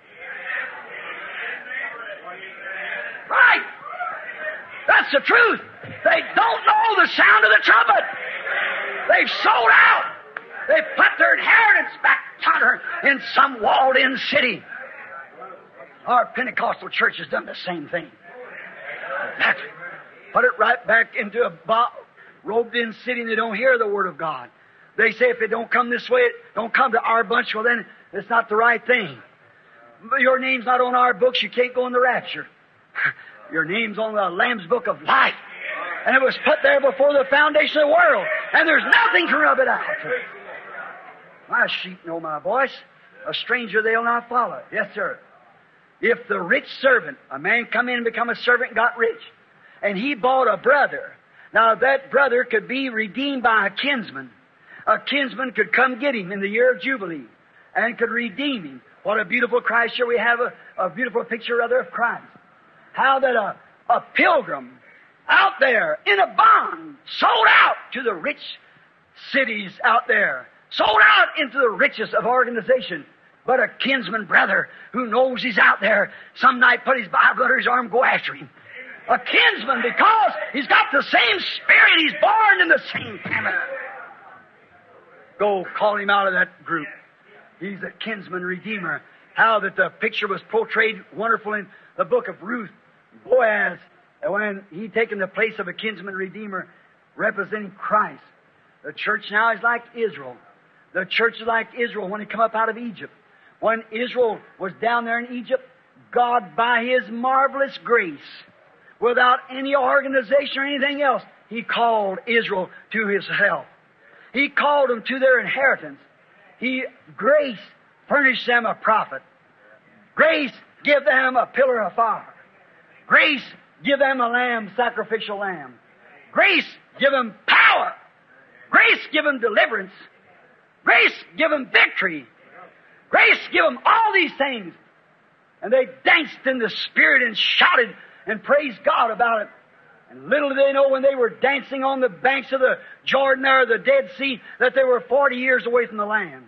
Right. That's the truth. They don't know the sound of the trumpet. They've sold out. They've put their inheritance back yonder in some walled-in city. Our Pentecostal church has done the same thing. Exactly. Put it right back into a bo- robed-in city, and they don't hear the Word of God. They say if it don't come this way, it don't come to our bunch, well then it's not the right thing. Your name's not on our books, you can't go in the rapture. Your name's on the Lamb's Book of Life. And it was put there before the foundation of the world. And there's nothing to rub it out. My sheep know my voice. A stranger they'll not follow. Yes, sir. If the rich servant, a man come in and become a servant and got rich, and he bought a brother, now that brother could be redeemed by a kinsman. A kinsman could come get him in the year of Jubilee and could redeem him. What a beautiful Christ here. We have a, a beautiful picture, rather, of Christ. How that a, a pilgrim out there in a bond sold out to the rich cities out there, sold out into the riches of organization. But a kinsman brother who knows he's out there, some night put his Bible under his arm, go after him. A kinsman because he's got the same spirit. He's born in the same family. go call him out of that group. He's a kinsman redeemer. How that the picture was portrayed wonderful in the book of Ruth, Boaz, when he taken the place of a kinsman redeemer representing Christ. The church now is like Israel. The church is like Israel when he come up out of Egypt. When Israel was down there in Egypt, God, by His marvelous grace, without any organization or anything else, He called Israel to His help. He called them to their inheritance. He, grace, furnished them a prophet. Grace, give them a pillar of fire. Grace, give them a lamb, sacrificial lamb. Grace, give them power. Grace, give them deliverance. Grace, give them victory. Grace, give them all these things. And they danced in the Spirit and shouted and praised God about it. And little did they know when they were dancing on the banks of the Jordan or the Dead Sea that they were forty years away from the land.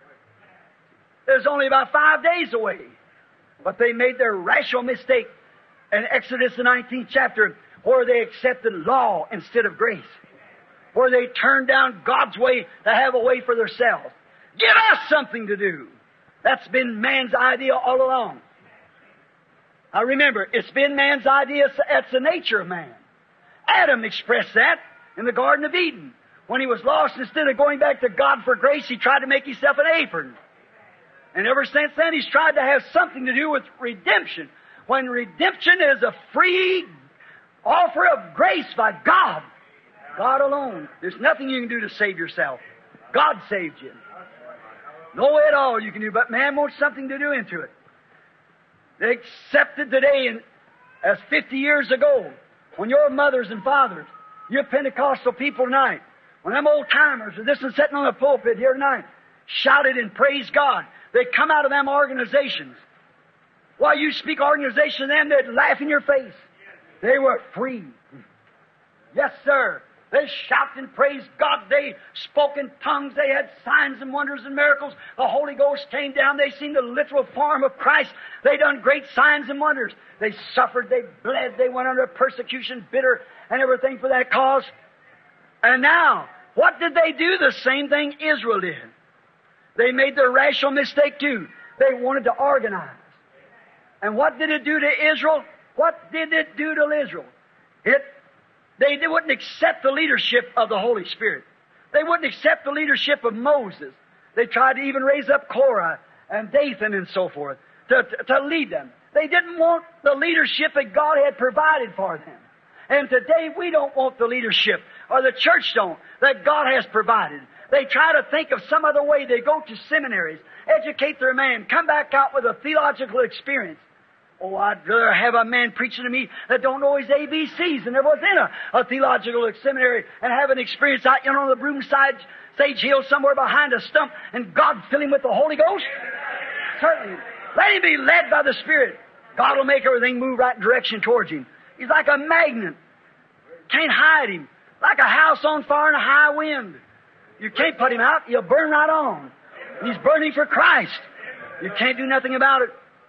It was only about five days away. But they made their rational mistake in Exodus the nineteenth chapter, where they accepted law instead of grace. Where they turned down God's way to have a way for themselves. Give us something to do. That's been man's idea all along. Now remember, it's been man's idea. That's the nature of man. Adam expressed that in the Garden of Eden. When he was lost, instead of going back to God for grace, he tried to make himself an apron. And ever since then, he's tried to have something to do with redemption. When redemption is a free offer of grace by God. God alone. There's nothing you can do to save yourself. God saved you. No way at all you can do, but man wants something to do into it. They accepted today, and as fifty years ago, when your mothers and fathers, your Pentecostal people tonight, when them old-timers are this and sitting on the pulpit here tonight, shouted and praised God, they come out of them organizations. While you speak organization to them, they'd laugh in your face. They were free. Yes, sir. They shouted and praised God. They spoke in tongues. They had signs and wonders and miracles. The Holy Ghost came down. They seen the literal form of Christ. They done great signs and wonders. They suffered. They bled. They went under persecution, bitter, and everything for that cause. And now, what did they do? The same thing Israel did. They made the rational mistake too. They wanted to organize. And what did it do to Israel? What did it do to Israel? It They, they wouldn't accept the leadership of the Holy Spirit. They wouldn't accept the leadership of Moses. They tried to even raise up Korah and Dathan and so forth to, to, to lead them. They didn't want the leadership that God had provided for them. And today we don't want the leadership, or the church don't, that God has provided. They try to think of some other way. They go to seminaries, educate their man, come back out with a theological experience. Oh, I'd rather have a man preaching to me that don't know his A B Cs and never was in a, a theological seminary and have an experience out you know, on the broomside, Sage Hill, somewhere behind a stump, and God fill him with the Holy Ghost? Certainly. Let him be led by the Spirit. God will make everything move right direction towards him. He's like a magnet. Can't hide him. Like a house on fire in a high wind. You can't put him out. He'll burn right on. He's burning for Christ. You can't do nothing about it.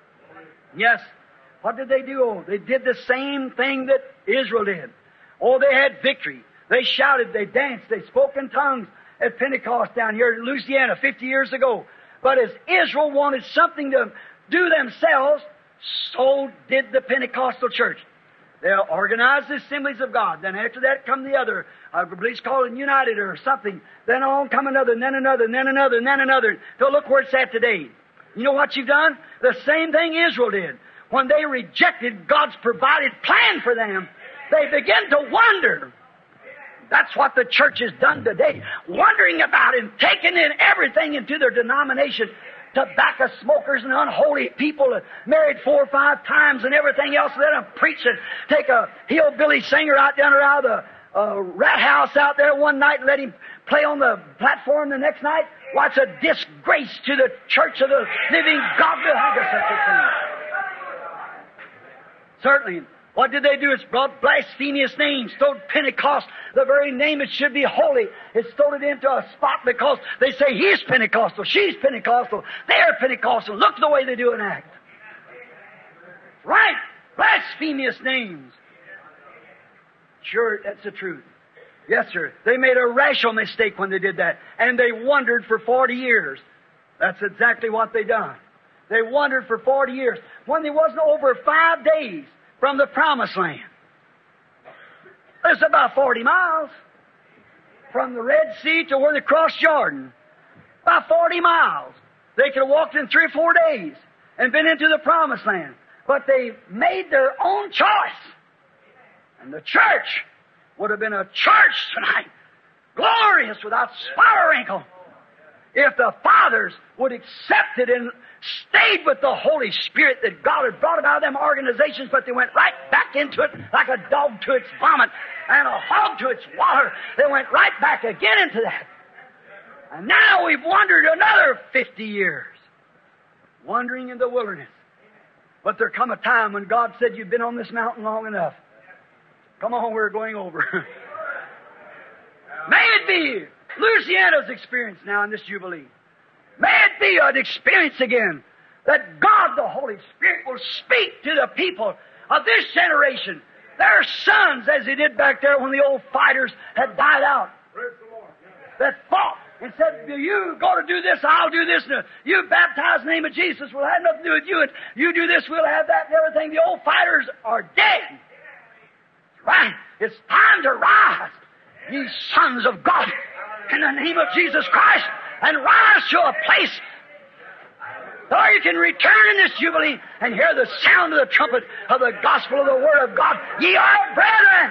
Yes. What did they do? Oh, they did the same thing that Israel did. Oh, they had victory. They shouted, they danced, they spoke in tongues at Pentecost down here in Louisiana fifty years ago. But as Israel wanted something to do themselves, so did the Pentecostal church. They organized the Assemblies of God. Then after that come the other, I believe it's called United or something. Then on come another, and then another, and then another, and then another. So look where it's at today. You know what you've done? The same thing Israel did. When they rejected God's provided plan for them, they began to wonder. That's what the church has done today. Wondering about and taking in everything into their denomination. Tobacco smokers and unholy people that married four or five times and everything else. Let them preach and take a hillbilly singer out down around the uh, rat house out there one night and let him play on the platform the next night. Why, it's a disgrace to the church of the living God to have such a thing. Certainly. What did they do? It's brought blasphemous names, stole Pentecost, the very name it should be holy. It stole it into a spot because they say he's Pentecostal, she's Pentecostal, they're Pentecostal. Look the way they do and act. Right. Blasphemous names. Sure, that's the truth. Yes, sir. They made a rational mistake when they did that. And they wandered for forty years. That's exactly what they done. They wandered for forty years. When they wasn't over five days from the Promised Land. It's about forty miles. From the Red Sea to where they crossed Jordan. About forty miles. They could have walked in three or four days and been into the Promised Land. But they made their own choice. And the church would have been a church tonight, glorious without spot or wrinkle, if the fathers would accept it and stayed with the Holy Spirit that God had brought about them organizations, but they went right back into it like a dog to its vomit and a hog to its water. They went right back again into that. And now we've wandered another fifty years, wandering in the wilderness. But there come a time when God said, you've been on this mountain long enough. Come on, we're going over. May it be Louisiana's experience now in this Jubilee. May it be an experience again that God, the Holy Spirit, will speak to the people of this generation, their sons, as He did back there when the old fighters had died out, that fought and said, do you go to do this, I'll do this. And you baptize in the name of Jesus, we'll have nothing to do with you. And you do this, we'll have that and everything. The old fighters are dead. Right. It's time to rise, ye sons of God, in the name of Jesus Christ, and rise to a place where you can return in this Jubilee and hear the sound of the trumpet of the gospel of the Word of God. Ye are brethren.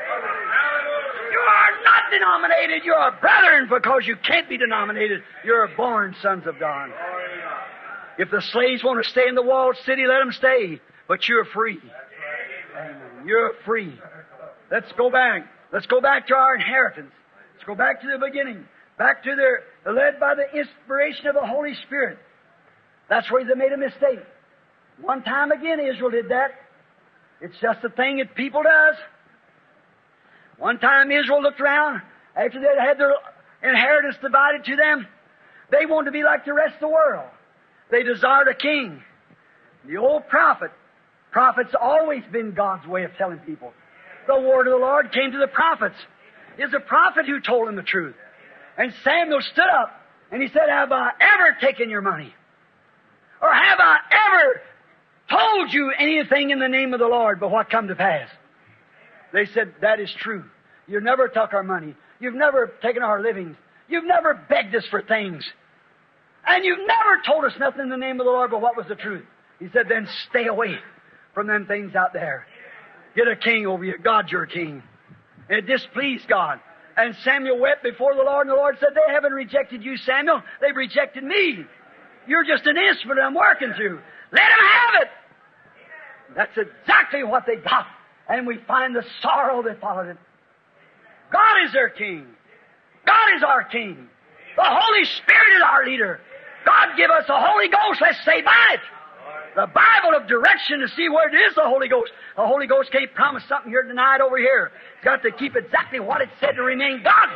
You are not denominated. You are brethren because you can't be denominated. You're born sons of God. If the slaves want to stay in the walled city, let them stay. But you're free. Amen. You're free. Let's go back. Let's go back to our inheritance. Let's go back to the beginning. Back to their, led by the inspiration of the Holy Spirit. That's where they made a mistake. One time again, Israel did that. It's just a thing that people does. One time Israel looked around, after they had their inheritance divided to them, they wanted to be like the rest of the world. They desired a king. The old prophet, prophet's always been God's way of telling people. The word of the Lord came to the prophets. It's a prophet who told them the truth. And Samuel stood up and he said, have I ever taken your money? Or have I ever told you anything in the name of the Lord but what come to pass? They said, that is true. You've never took our money. You've never taken our livings. You've never begged us for things. And you've never told us nothing in the name of the Lord but what was the truth. He said, then stay away from them things out there. Get a king over you. God's your king. And it displeased God. And Samuel wept before the Lord, and the Lord said, they haven't rejected you, Samuel. They've rejected me. You're just an instrument I'm working through. Let them have it. That's exactly what they got. And we find the sorrow that followed it. God is their king. God is our king. The Holy Spirit is our leader. God give us the Holy Ghost. Let's stay by it. The Bible of direction to see where it is the Holy Ghost. The Holy Ghost can't promise something here tonight over here. It's got to keep exactly what it said to remain God.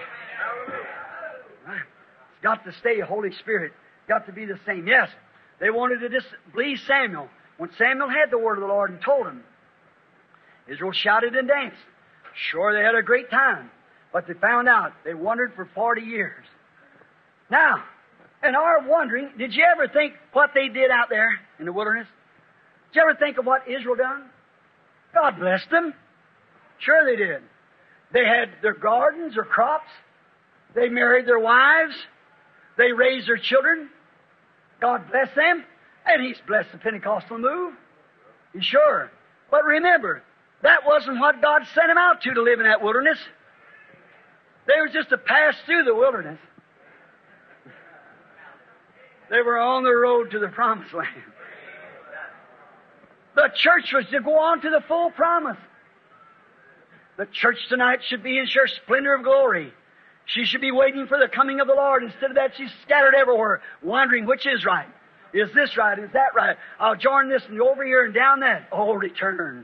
It's got to stay Holy Spirit. It's got to be the same. Yes, they wanted to displease Samuel. When Samuel had the word of the Lord and told him, Israel shouted and danced. Sure, they had a great time. But they found out they wandered for forty years. Now, in our wandering, did you ever think what they did out there in the wilderness? Did you ever think of what Israel done? God blessed them. Sure they did. They had their gardens or crops. They married their wives. They raised their children. God blessed them. And He's blessed the Pentecostal move. He's sure. But remember, that wasn't what God sent them out to, to live in that wilderness. They were just to pass through the wilderness. They were on the road to the promised land. The church was to go on to the full promise. The church tonight should be in sheer splendor of glory. She should be waiting for the coming of the Lord. Instead of that, she's scattered everywhere, wondering which is right. Is this right? Is that right? I'll join this and go over here and down that. Oh, return.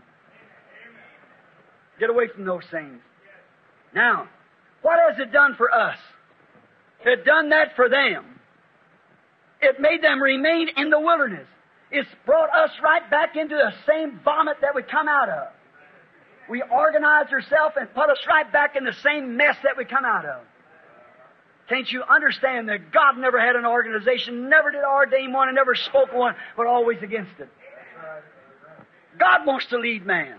Get away from those things. Now, what has it done for us? It done that for them. It made them remain in the wilderness. It's brought us right back into the same vomit that we come out of. we organized ourselves and put us right back in the same mess that we come out of. Can't you understand that God never had an organization, never did ordain one, and never spoke one, but always against it? God wants to lead man.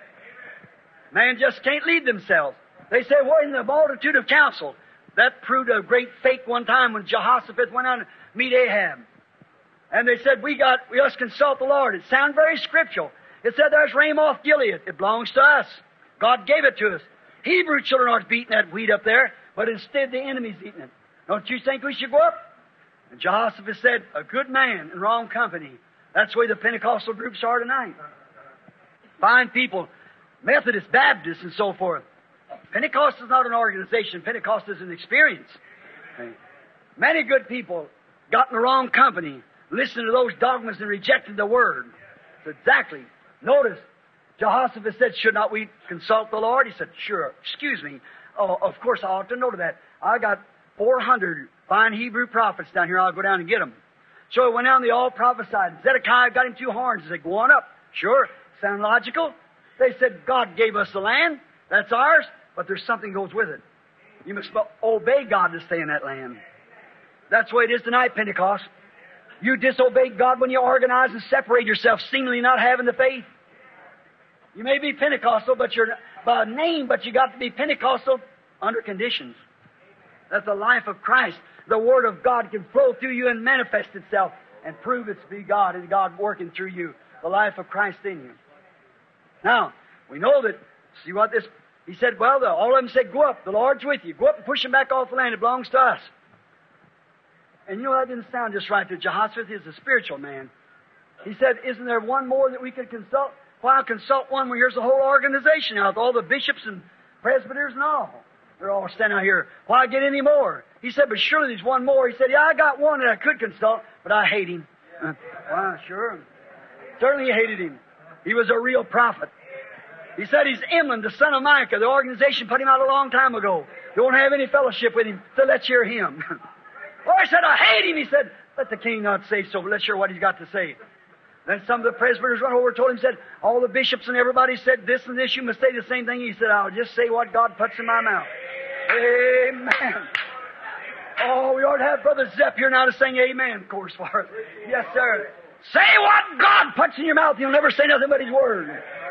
Man just can't lead themselves. They say, well, in the multitude of counsel. That proved a great fake one time when Jehoshaphat went out to meet Ahab. And they said, we got, we must consult the Lord. It sounded very scriptural. It said, there's Ramoth Gilead. It belongs to us. God gave it to us. Hebrew children aren't beating that wheat up there, but instead the enemy's eating it. Don't you think we should go up? And Jehoshaphat said, a good man in wrong company. That's the way the Pentecostal groups are tonight. Fine people, Methodist, Baptists, and so forth. Pentecost is not an organization. Pentecost is an experience. Many good people got in the wrong company, listened to those dogmas and rejected the Word. Exactly. Notice, Jehoshaphat said, should not we consult the Lord? He said, sure. Excuse me. Oh, of course, I ought to know that. I got four hundred fine Hebrew prophets down here. I'll go down and get them. So he went down, they all prophesied. Zedekiah got him two horns. He said, go on up. Sure. Sound logical? They said, God gave us the land. That's ours. But there's something goes with it. You must obey God to stay in that land. That's the way it is tonight, Pentecost. You disobey God when you organize and separate yourself, seemingly not having the faith. You may be Pentecostal, but you're by name, but you got to be Pentecostal under conditions. That the life of Christ, the Word of God, can flow through you and manifest itself and prove it to be God and God working through you, the life of Christ in you. Now, we know that, see what this, he said, well, the, all of them said, go up, the Lord's with you. Go up and push him back off the land, it belongs to us. And you know, that didn't sound just right to Jehoshaphat. He's a spiritual man. He said, isn't there one more that we could consult? Well, I'll consult one when here's the whole organization out, all the bishops and presbyters and all. They're all standing out here. Why get any more? He said, but surely there's one more. He said, yeah, I got one that I could consult, but I hate him. Well, sure. Certainly he hated him. He was a real prophet. He said he's Imlan, the son of Micah. The organization put him out a long time ago. They won't have any fellowship with him, so let's hear him. Well, I said, I hate him. He said, let the king not say so, but let's hear what he's got to say. Then some of the presbyters run over and told him, said, all the bishops and everybody said this and this, you must say the same thing. He said, I'll just say what God puts in my mouth. Amen. Oh, we ought to have Brother Zepp here now to sing amen, of course, for us. Yes, sir. Say what God puts in your mouth. You'll never say nothing but His Word.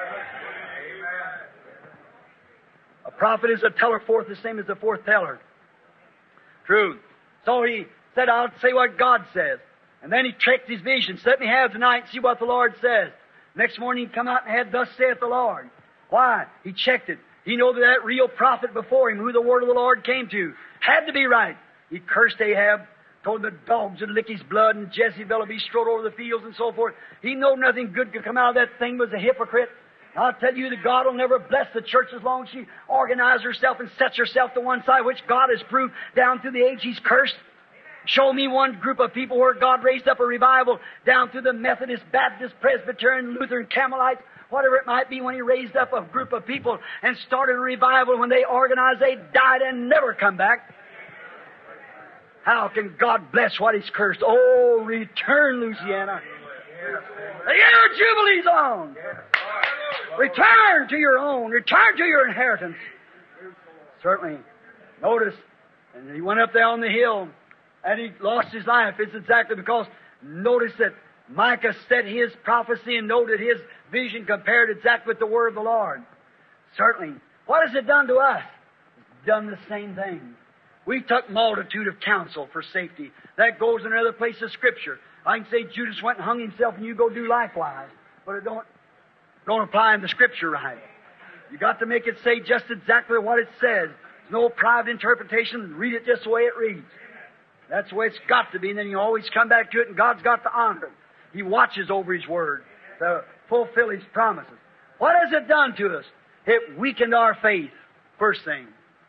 A prophet is a teller forth the same as the fourth teller. True. So he said, I'll say what God says. And then he checked his vision. Let me have tonight and see what the Lord says. Next morning he come out and had, thus saith the Lord. Why? He checked it. He knew that that real prophet before him, who the word of the Lord came to, had to be right. He cursed Ahab, told him the dogs would lick his blood and Jezebel would be strode over the fields and so forth. He knew nothing good could come out of that thing, was a hypocrite. I'll tell you that God will never bless the church as long as she organizes herself and sets herself to one side, which God has proved down through the age He's cursed. Show me one group of people where God raised up a revival down through the Methodist, Baptist, Presbyterian, Lutheran, Carmelite, whatever it might be, when He raised up a group of people and started a revival. When they organized, they died and never come back. How can God bless what He's cursed? Oh, return, Louisiana. The year of Jubilee's on. Return to your own. Return to your inheritance. Certainly. Notice, and he went up there on the hill, and he lost his life. It's exactly because, notice that Micah said his prophecy and noted his vision compared exactly with the word of the Lord. Certainly. What has it done to us? It's done the same thing. We took multitude of counsel for safety. That goes in another place of Scripture. I can say Judas went and hung himself and you go do likewise. But it don't, don't apply in the Scripture right. You got to make it say just exactly what it says. There's no private interpretation. Read it just the way it reads. That's the way it's got to be, and then you always come back to it, and God's got to honor it. He watches over His Word to fulfill His promises. What has it done to us? It weakened our faith. First thing.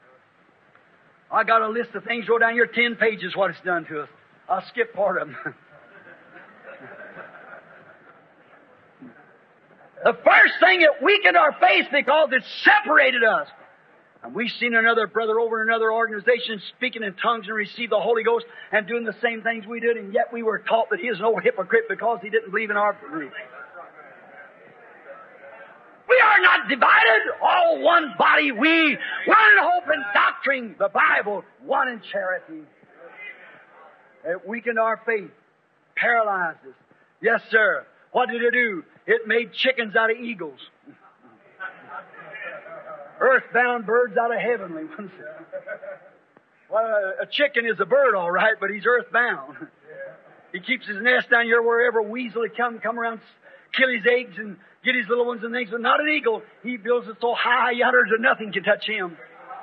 I got a list of things wrote down here, ten pages, what it's done to us. I'll skip part of them. The first thing, it weakened our faith because it separated us. And we've seen another brother over in another organization speaking in tongues and received the Holy Ghost and doing the same things we did, and yet we were taught that he is no hypocrite because he didn't believe in our belief. We are not divided, all one body we, one in hope and doctrine, the Bible, one in charity. It weakened our faith, paralyzed us. Yes, sir. What did it do? It made chickens out of eagles. Earthbound birds out of heavenly ones. Well, a chicken is a bird, all right, but he's earthbound. He keeps his nest down here wherever a weasel would come, come around, kill his eggs and get his little ones and things. But not an eagle. He builds it so high yonder that nothing can touch him.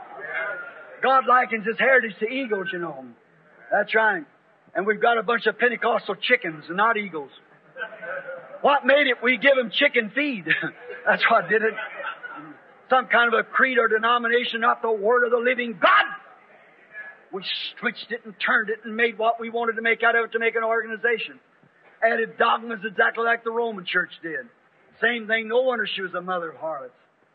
God likens His heritage to eagles, you know. That's right. And we've got a bunch of Pentecostal chickens and not eagles. What made it? We give them chicken feed. That's what did it. Some kind of a creed or denomination, not the Word of the living God. We switched it and turned it and made what we wanted to make out of it to make an organization. Added dogmas exactly like the Roman Church did. Same thing. No wonder she was the mother of harlots.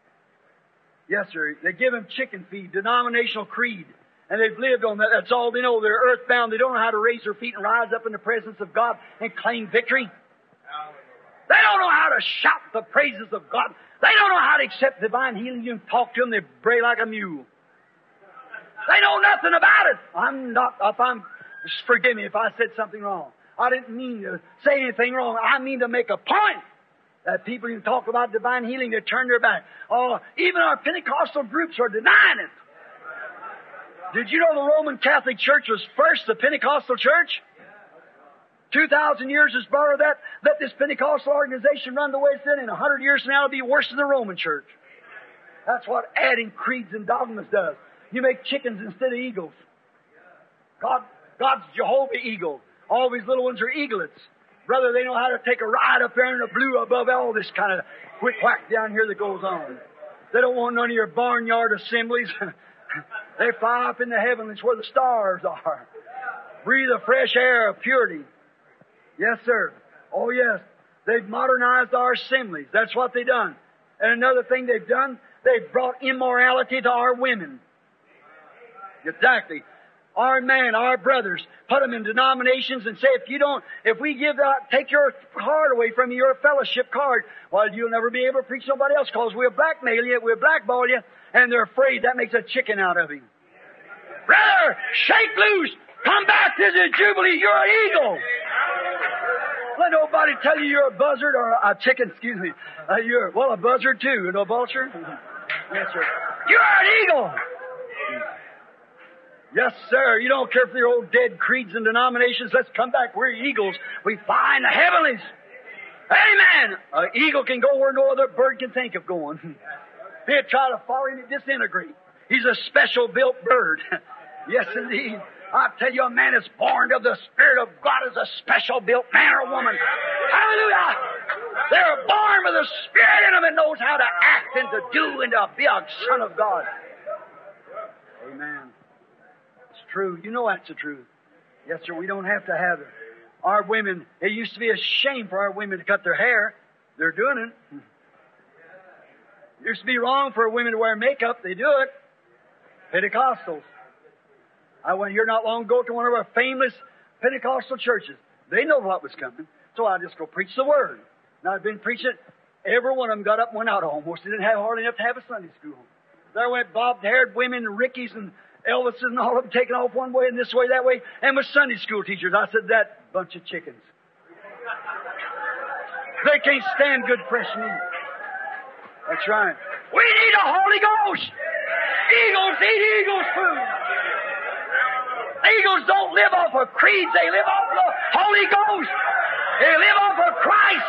Yes, sir. They give them chicken feed, denominational creed. And they've lived on that. That's all they know. They're earthbound. They don't know how to raise their feet and rise up in the presence of God and claim victory. They don't know how to shout the praises of God. They don't know how to accept divine healing. You can talk to them, they bray like a mule. They know nothing about it. I'm not, if I'm, forgive me if I said something wrong. I didn't mean to say anything wrong. I mean to make a point that people can talk about divine healing, they turn their back. Oh, even our Pentecostal groups are denying it. Did you know the Roman Catholic Church was first the Pentecostal church? Two thousand years has borrowed that. Let this Pentecostal organization run the way it's done. In a hundred years from now, it'll be worse than the Roman church. That's what adding creeds and dogmas does. You make chickens instead of eagles. God, God's Jehovah Eagle. All these little ones are eaglets. Brother, they know how to take a ride up there in the blue above all this kind of quick whack down here that goes on. They don't want none of your barnyard assemblies. They fly up in the heavens where the stars are. Breathe the fresh air of purity. Yes, sir. Oh, yes. They've modernized our assemblies. That's what they've done. And another thing they've done, they've brought immorality to our women. Exactly. Our men, our brothers, put them in denominations and say, if you don't, if we give that, take your card away from you, your fellowship card, well, you'll never be able to preach nobody else because we'll blackmail you, we'll blackball you, and they're afraid that makes a chicken out of him. Brother, shake loose. Come back to the Jubilee. You're an eagle. Let nobody tell you you're a buzzard or a chicken, excuse me. Uh, you're, well, a buzzard too, you know, a vulture. Yes, sir. You're an eagle. Yes, sir. You don't care for your old dead creeds and denominations. Let's come back. We're eagles. We fly in the heavenlies. Amen. An eagle can go where no other bird can think of going. They try to follow him, it disintegrate. He's a special built bird. Yes, indeed. I tell you, a man is born of the Spirit of God as a special built man or woman. Hallelujah! They're born with the Spirit in them and knows how to act and to do and to be a son of God. Amen. It's true. You know that's the truth. Yes, sir. We don't have to have it. Our women, it used to be a shame for our women to cut their hair. They're doing it. It used to be wrong for women to wear makeup. They do it. Pentecostals. I went here not long ago to one of our famous Pentecostal churches. They know what was coming. So I just go preach the Word. And I've been preaching it. Every one of them got up and went out almost. They didn't have hardly enough to have a Sunday school. There went bobbed-haired women and Rickies and Elvises and all of them taking off one way and this way, that way, and with Sunday school teachers. I said, that bunch of chickens. They can't stand good fresh meat. That's right. We need a Holy Ghost. Eagles eat eagles' food. Eagles don't live off of creeds. They live off of the Holy Ghost. They live off of Christ.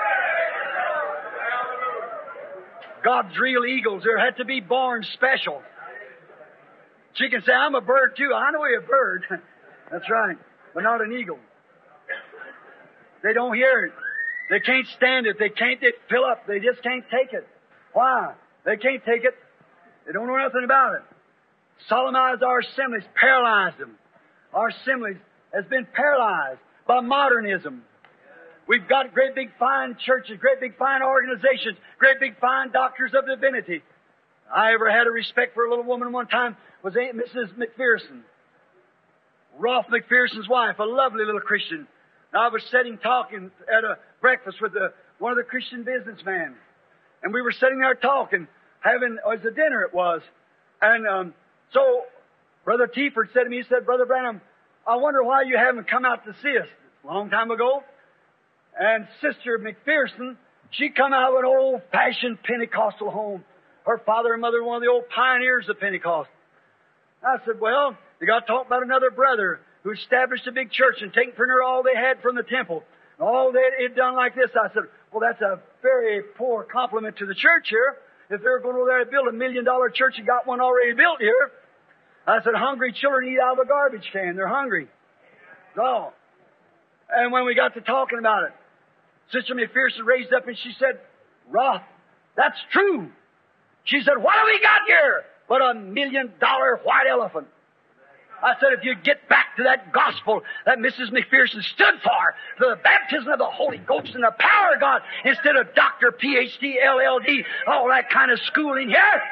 God's real eagles. They had to be born special. She can say, I'm a bird too. I know you're a bird. That's right. But not an eagle. They don't hear it. They can't stand it. They can't they fill up. They just can't take it. Why? They can't take it. They don't know nothing about it. Solemnized our assemblies, paralyzed them. Our assemblies has been paralyzed by modernism. We've got great big fine churches, great big fine organizations, great big fine doctors of divinity. I ever had a respect for a little woman one time was Aunt Missus McPherson. Rolf McPherson's wife, a lovely little Christian. And I was sitting talking at a breakfast with the, one of the Christian businessmen. And we were sitting there talking, having, it was a dinner it was. And um, so Brother Tieford said to me, he said, Brother Branham, I wonder why you haven't come out to see us. A long time ago. And Sister McPherson, she come out of an old-fashioned Pentecostal home. Her father and mother were one of the old pioneers of Pentecost. I said, well, they got to talk about another brother who established a big church and taken from her all they had from the temple. And all they had done like this. I said, well, that's a very poor compliment to the church here. If they're going over there to build a million-dollar church and got one already built here. I said, hungry children eat out of a garbage can. They're hungry. No. And when we got to talking about it, Sister McPherson raised up and she said, Roth, that's true. She said, what have we got here but a million-dollar white elephant? I said, if you get back to that gospel that Missus McPherson stood for, for the baptism of the Holy Ghost and the power of God, instead of Doctor P H D, L L D, all that kind of schooling here,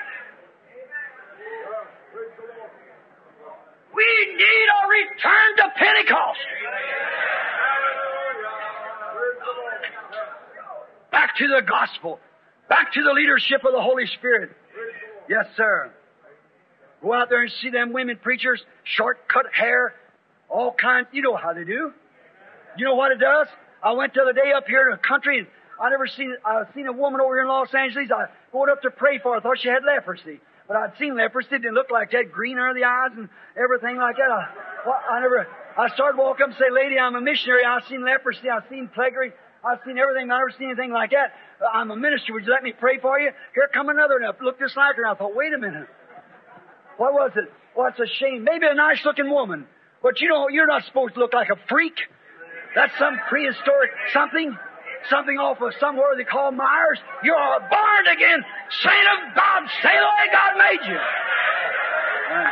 we need a return to Pentecost. Back to the gospel. Back to the leadership of the Holy Spirit. Yes, sir. Go out there and see them women preachers, short-cut hair, all kinds. You know how they do. You know what it does? I went the other day up here in the country, and I never seen, I seen a woman over here in Los Angeles. I went up to pray for her. I thought she had leprosy. But I'd seen leprosy. It didn't look like that. Green under the eyes and everything like that. I, well, I never, I started walking up and say, lady, I'm a missionary. I've seen leprosy. I've seen plague. I've seen everything. I've never seen anything like that. I'm a minister. Would you let me pray for you? Here come another. And I looked just like her. And I thought, wait a minute. What was it? Well, it's a shame. Maybe a nice-looking woman. But you know, you're not supposed to look like a freak. That's some prehistoric something. Something off of somewhere they call Myers. You're a born-again saint of God. Say the way God made you. Right.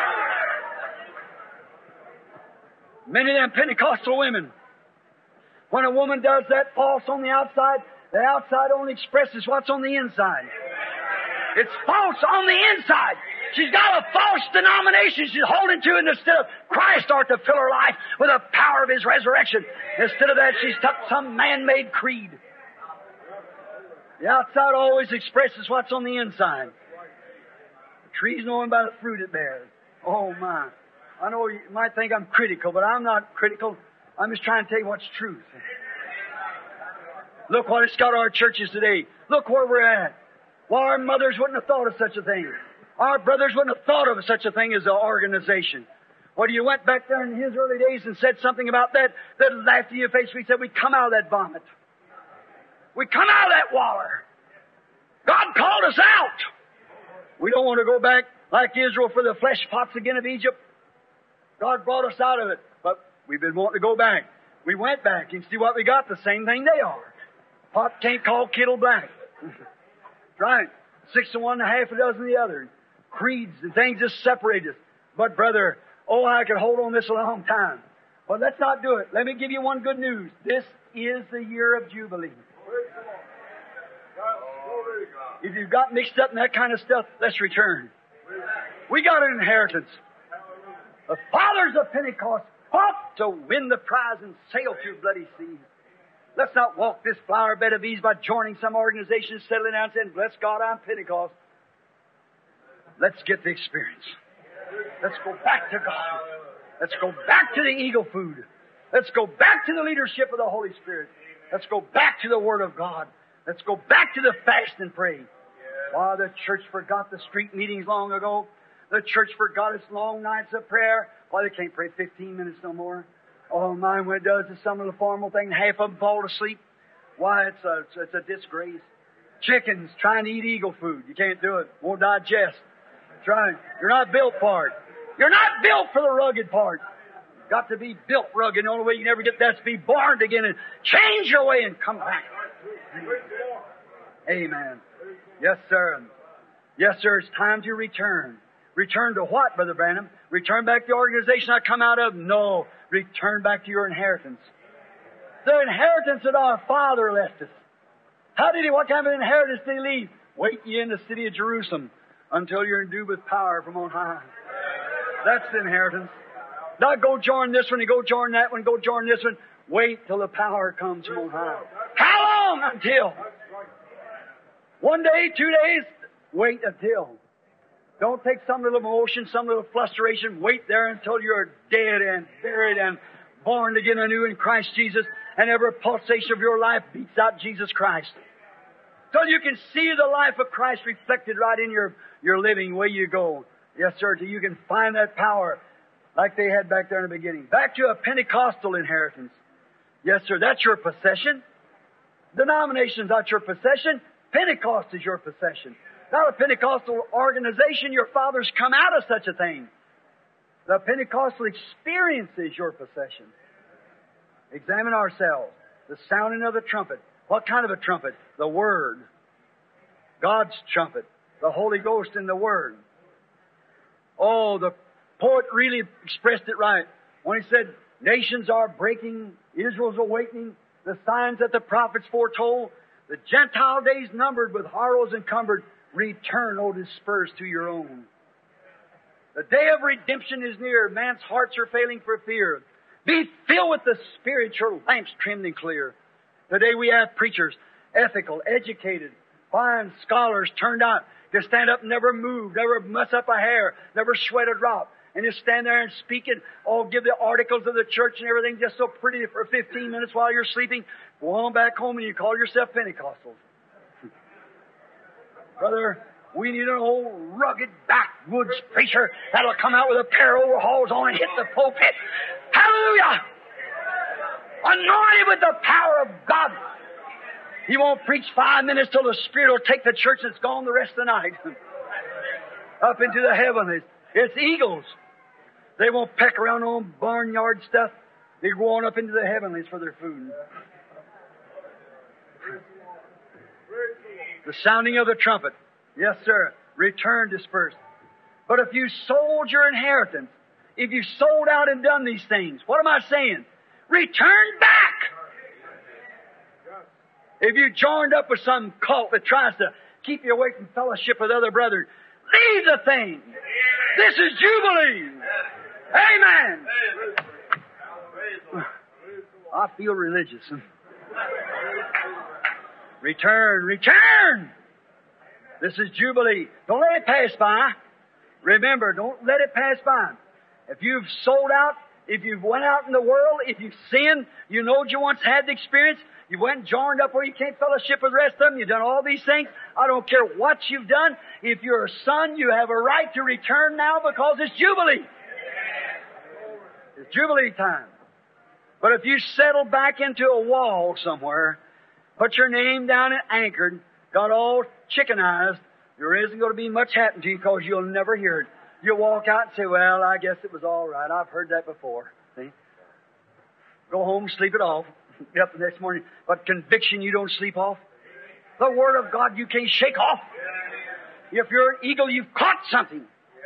Many of them Pentecostal women, when a woman does that false on the outside, the outside only expresses what's on the inside. It's false on the inside. She's got a false denomination she's holding to, and instead of Christ ought to fill her life with the power of His resurrection. Instead of that, she's took some man-made creed. The outside always expresses what's on the inside. The tree's known by the fruit it bears. Oh, my. I know you might think I'm critical, but I'm not critical. I'm just trying to tell you what's truth. Look what it's got our churches today. Look where we're at. Well, our mothers wouldn't have thought of such a thing. Our brothers wouldn't have thought of such a thing as an organization. Well, you went back there in his early days and said something about that, that laughed in your face. We said, we come out of that vomit. We come out of that water. God called us out. We don't want to go back like Israel for the flesh pots again of Egypt. God brought us out of it, but we've been wanting to go back. We went back and see what we got. The same thing they are. Pot can't call kettle black. Right. Six to one and a half a dozen the other. Creeds and things just separate us. But brother, oh, I could hold on this a long time. But let's not do it. Let me give you one good news. This is the year of Jubilee. If you've got mixed up in that kind of stuff, let's return. We got an inheritance. The fathers of Pentecost fought to win the prize and sail through bloody seas. Let's not walk this flower bed of ease by joining some organization, settling down and saying, bless God, I'm Pentecost. Let's get the experience. Let's go back to God. Let's go back to the eagle food. Let's go back to the leadership of the Holy Spirit. Let's go back to the Word of God. Let's go back to the fast and pray. Why, the church forgot the street meetings long ago. The church forgot its long nights of prayer. Why, they can't pray fifteen minutes no more. Oh, mine, when it does is some of the formal thing, half of them fall to sleep. Why, it's a, it's a disgrace. Chickens trying to eat eagle food. You can't do it. Won't digest. Trying. You're not built for it. You're not built for the rugged part. You've got to be built rugged. The only way you can ever get that is to be born again and change your way and come back. Amen. Yes, sir. Yes, sir. It's time to return. Return to what, Brother Branham? Return back to the organization I come out of? No. Return back to your inheritance. The inheritance that our Father left us. How did He, what kind of an inheritance did He leave? Wait ye in the city of Jerusalem until you're endued with power from on high. That's the inheritance. Not go join this one and go join that one, go join this one. Wait till the power comes from on high. How long? Until. One day, two days, wait until. Don't take some little emotion, some little frustration. Wait there until you're dead and buried and born again anew in Christ Jesus, and every pulsation of your life beats out Jesus Christ. Till you can see the life of Christ reflected right in your, your living way you go. Yes, sir, till you can find that power like they had back there in the beginning. Back to a Pentecostal inheritance. Yes, sir, that's your possession. Denomination's not your possession. Pentecost is your possession. Not a Pentecostal organization. Your fathers come out of such a thing. The Pentecostal experience is your possession. Examine ourselves. The sounding of the trumpet. What kind of a trumpet? The Word. God's trumpet. The Holy Ghost in the Word. Oh, the poet really expressed it right when he said, nations are breaking, Israel's awakening, the signs that the prophets foretold, the Gentile days numbered with horrors encumbered, return, O dispersed to your own. The day of redemption is near, man's hearts are failing for fear. Be filled with the Spirit, your lamps trimmed and clear. Today we have preachers, ethical, educated, fine scholars turned out to stand up and never move, never muss up a hair, never sweat a drop, and just stand there and speak it, or give the articles of the church and everything just so pretty for fifteen minutes while you're sleeping. Go on back home and you call yourself Pentecostals. Brother, we need an old rugged backwoods preacher that'll come out with a pair of overalls on and hit the pulpit. Hallelujah! Anointed with the power of God. He won't preach five minutes till the Spirit will take the church and it's gone the rest of the night. Up into the heavens. It's eagles. They won't peck around on barnyard stuff. They go on up into the heavenlies for their food. The sounding of the trumpet. Yes, sir. Return dispersed. But if you sold your inheritance, if you sold out and done these things, what am I saying? Return back. If you joined up with some cult that tries to keep you away from fellowship with other brethren, leave the thing. This is Jubilee. Amen. I feel religious. Return, return. This is Jubilee. Don't let it pass by. Remember, don't let it pass by. If you've sold out, if you've went out in the world, if you've sinned, you know you once had the experience, you went and joined up where you can't fellowship with the rest of them, you've done all these things. I don't care what you've done. If you're a son, you have a right to return now because it's Jubilee. It's Jubilee time. But if you settle back into a wall somewhere, put your name down and anchored, got all chickenized, there isn't going to be much happen to you because you'll never hear it. You'll walk out and say, well, I guess it was all right. I've heard that before. See? Go home, sleep it off. Get up the next morning. But conviction you don't sleep off. The Word of God you can't shake off. If you're an eagle, you've caught something.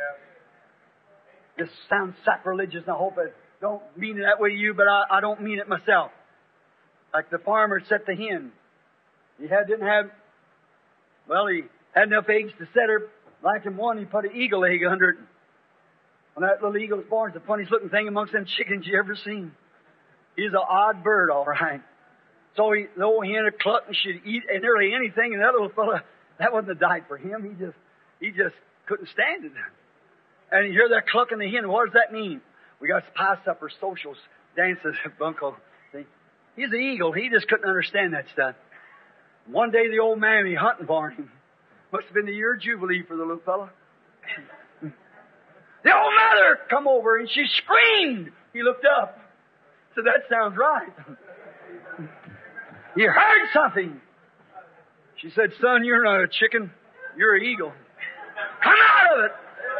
This sounds sacrilegious, and I hope I don't mean it that way to you, but I, I don't mean it myself. Like the farmer set the hen. He had, didn't have, well, he had enough eggs to set her. Like him one, he put an eagle egg under it. When that little eagle was born, it's the funniest looking thing amongst them chickens you ever seen. He's an odd bird, all right. So he, the old hen would cluck and she'd eat nearly anything, and that little fella, that wasn't a diet for him. He just, he just couldn't stand it. And you hear that clucking the hen. What does that mean? We got pie supper, socials, dances, bunko. See? He's an eagle. He just couldn't understand that stuff. One day the old mammy hunting barn him. Must have been the year of Jubilee for the little fella. The old mother come over and she screamed. He looked up. So that sounds right. You heard something. She said, son, you're not a chicken. You're an eagle. Come out of it.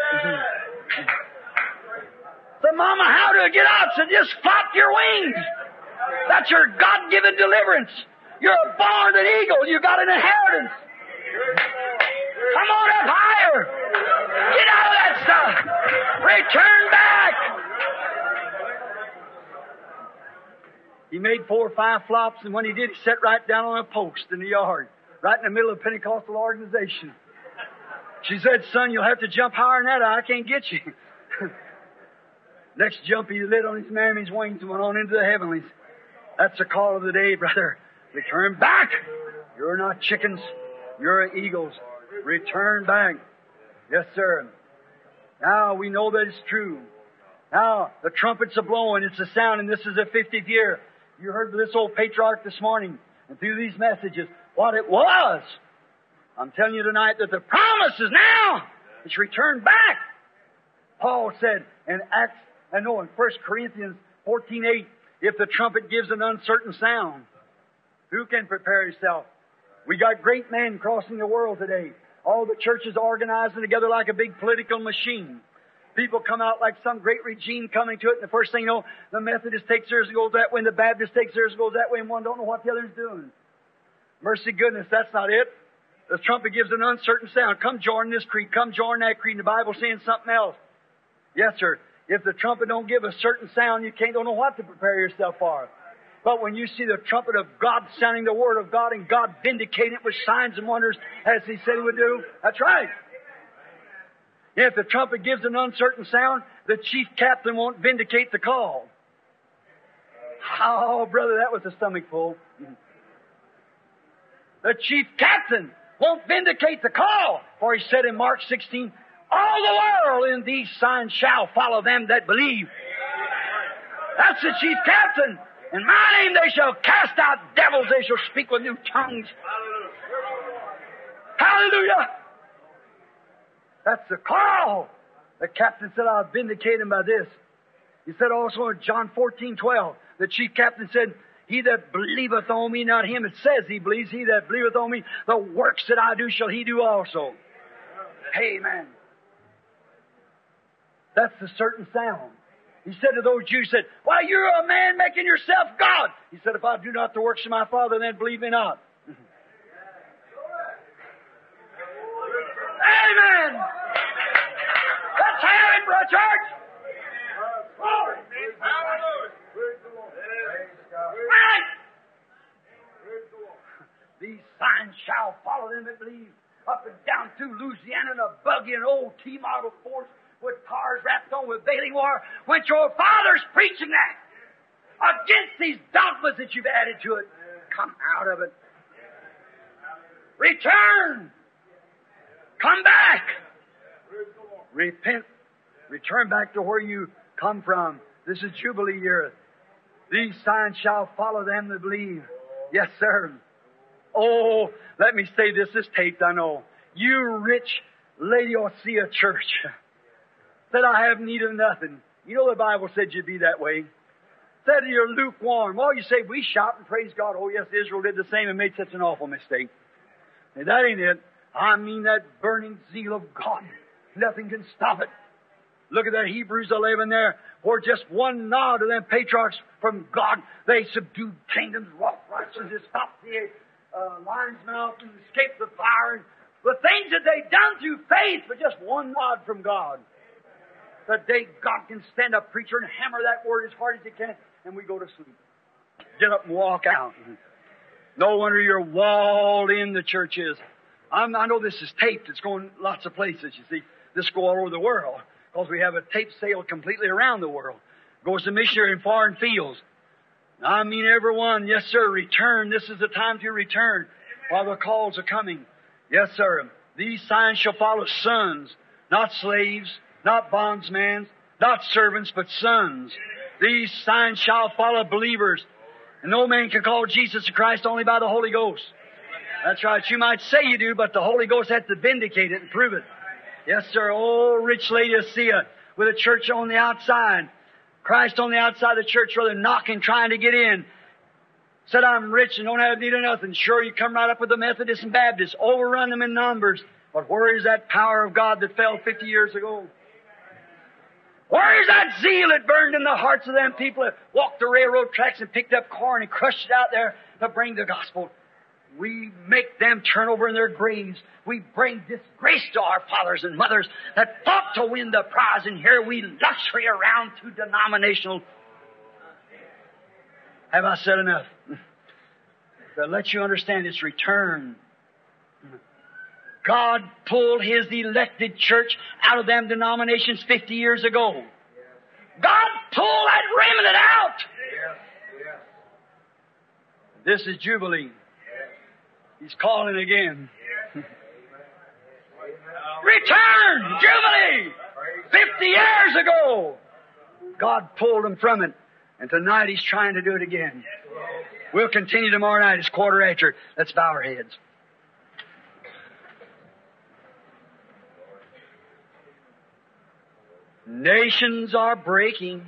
Said, Mama, how do I get out? Said, just flap your wings. That's your God-given deliverance. You're born an eagle. You got an inheritance. Come on up higher. Get out of that stuff. Return back. He made four or five flops, and when he did, he sat right down on a post in the yard, right in the middle of a Pentecostal organization. She said, son, you'll have to jump higher than that. I can't get you. Next jump, he lit on his mammy's wings and went on into the heavenlies. That's the call of the day, brother. Return back. You're not chickens. You're eagles. Return back. Yes, sir. Now we know that it's true. Now the trumpets are blowing. It's a sound, and this is the fiftieth year. You heard this old patriarch this morning, and through these messages, what it was. I'm telling you tonight that the promise is now. It's returned back. Paul said in Acts, I know in First Corinthians fourteen eight, if the trumpet gives an uncertain sound, who can prepare himself? We got great men crossing the world today. All the churches organizing together like a big political machine. People come out like some great regime coming to it, and the first thing you know, the Methodist takes theirs and goes that way, and the Baptist takes theirs and goes that way, and one don't know what the other's doing. Mercy goodness, that's not it. The trumpet gives an uncertain sound. Come join this creed, come join that creed, and the Bible's saying something else. Yes, sir. If the trumpet don't give a certain sound, you can't don't know what to prepare yourself for. But when you see the trumpet of God sounding the Word of God and God vindicating it with signs and wonders as He said He would do, that's right. If the trumpet gives an uncertain sound, the chief captain won't vindicate the call. Oh, brother, that was a stomach pull. The chief captain won't vindicate the call. For He said in Mark sixteen, all the world in these signs shall follow them that believe. That's the chief captain. In my name they shall cast out devils. They shall speak with new tongues. Hallelujah. That's the call. The captain said, I'll vindicate him by this. He said also in John fourteen twelve, the chief captain said, he that believeth on me, not him, it says he believes, he that believeth on me, the works that I do shall he do also. Amen. That's the certain sound. He said to those Jews, said, why, you're a man making yourself God. He said, if I do not the works of my Father, then believe me not. Amen. Let's have it, Brother Church. Right. These signs shall follow them that believe. Up and down through Louisiana in a buggy and old T-model Force with cars wrapped on with baling wire, went your fathers preaching that against these dogmas that you've added to it. Come out of it. Return. Come back. Repent. Return back to where you come from. This is Jubilee year. These signs shall follow them that believe. Yes, sir. Oh, let me say this. This taped, I know. You rich Laodicea church said, I have need of nothing. You know the Bible said you'd be that way. Said you're lukewarm. Well, you say, we shout and praise God. Oh, yes, Israel did the same and made such an awful mistake. And that ain't it. I mean that burning zeal of God. Nothing can stop it. Look at that Hebrews eleven there, where just one nod of them patriarchs from God, they subdued kingdoms, wrought righteousness, stopped the uh, lion's mouth and escaped the fire. And the things that they done through faith, but just one nod from God. The day God can stand up, preacher, and hammer that word as hard as He can, and we go to sleep. Get up and walk out. No wonder you're walled in, the church is. I'm, I know this is taped. It's going lots of places, you see. This go all over the world, because we have a tape sale completely around the world. Goes to missionary in foreign fields. I mean, everyone, yes, sir, return. This is the time to return while the calls are coming. Yes, sir. These signs shall follow sons, not slaves, not bondsmen, not servants, but sons. These signs shall follow believers. And no man can call Jesus Christ only by the Holy Ghost. That's right. You might say you do, but the Holy Ghost has to vindicate it and prove it. Yes, sir. Oh, rich Laodicea with a church on the outside. Christ on the outside of the church, rather knocking, trying to get in. Said, I'm rich and don't have need of nothing. Sure, you come right up with the Methodists and Baptists. Overrun them in numbers. But where is that power of God that fell fifty years ago? Where is that zeal that burned in the hearts of them people that walked the railroad tracks and picked up corn and crushed it out there to bring the gospel? We make them turn over in their graves. We bring disgrace to our fathers and mothers that fought to win the prize, and here we luxury around through denominational. Have I said enough? To let you understand its return. God pulled His elected church out of them denominations fifty years ago. God pulled that remnant out. This is Jubilee. He's calling again. Return! Jubilee! Fifty years ago, God pulled them from it. And tonight He's trying to do it again. We'll continue tomorrow night. It's quarter after. Let's bow our heads. Nations are breaking.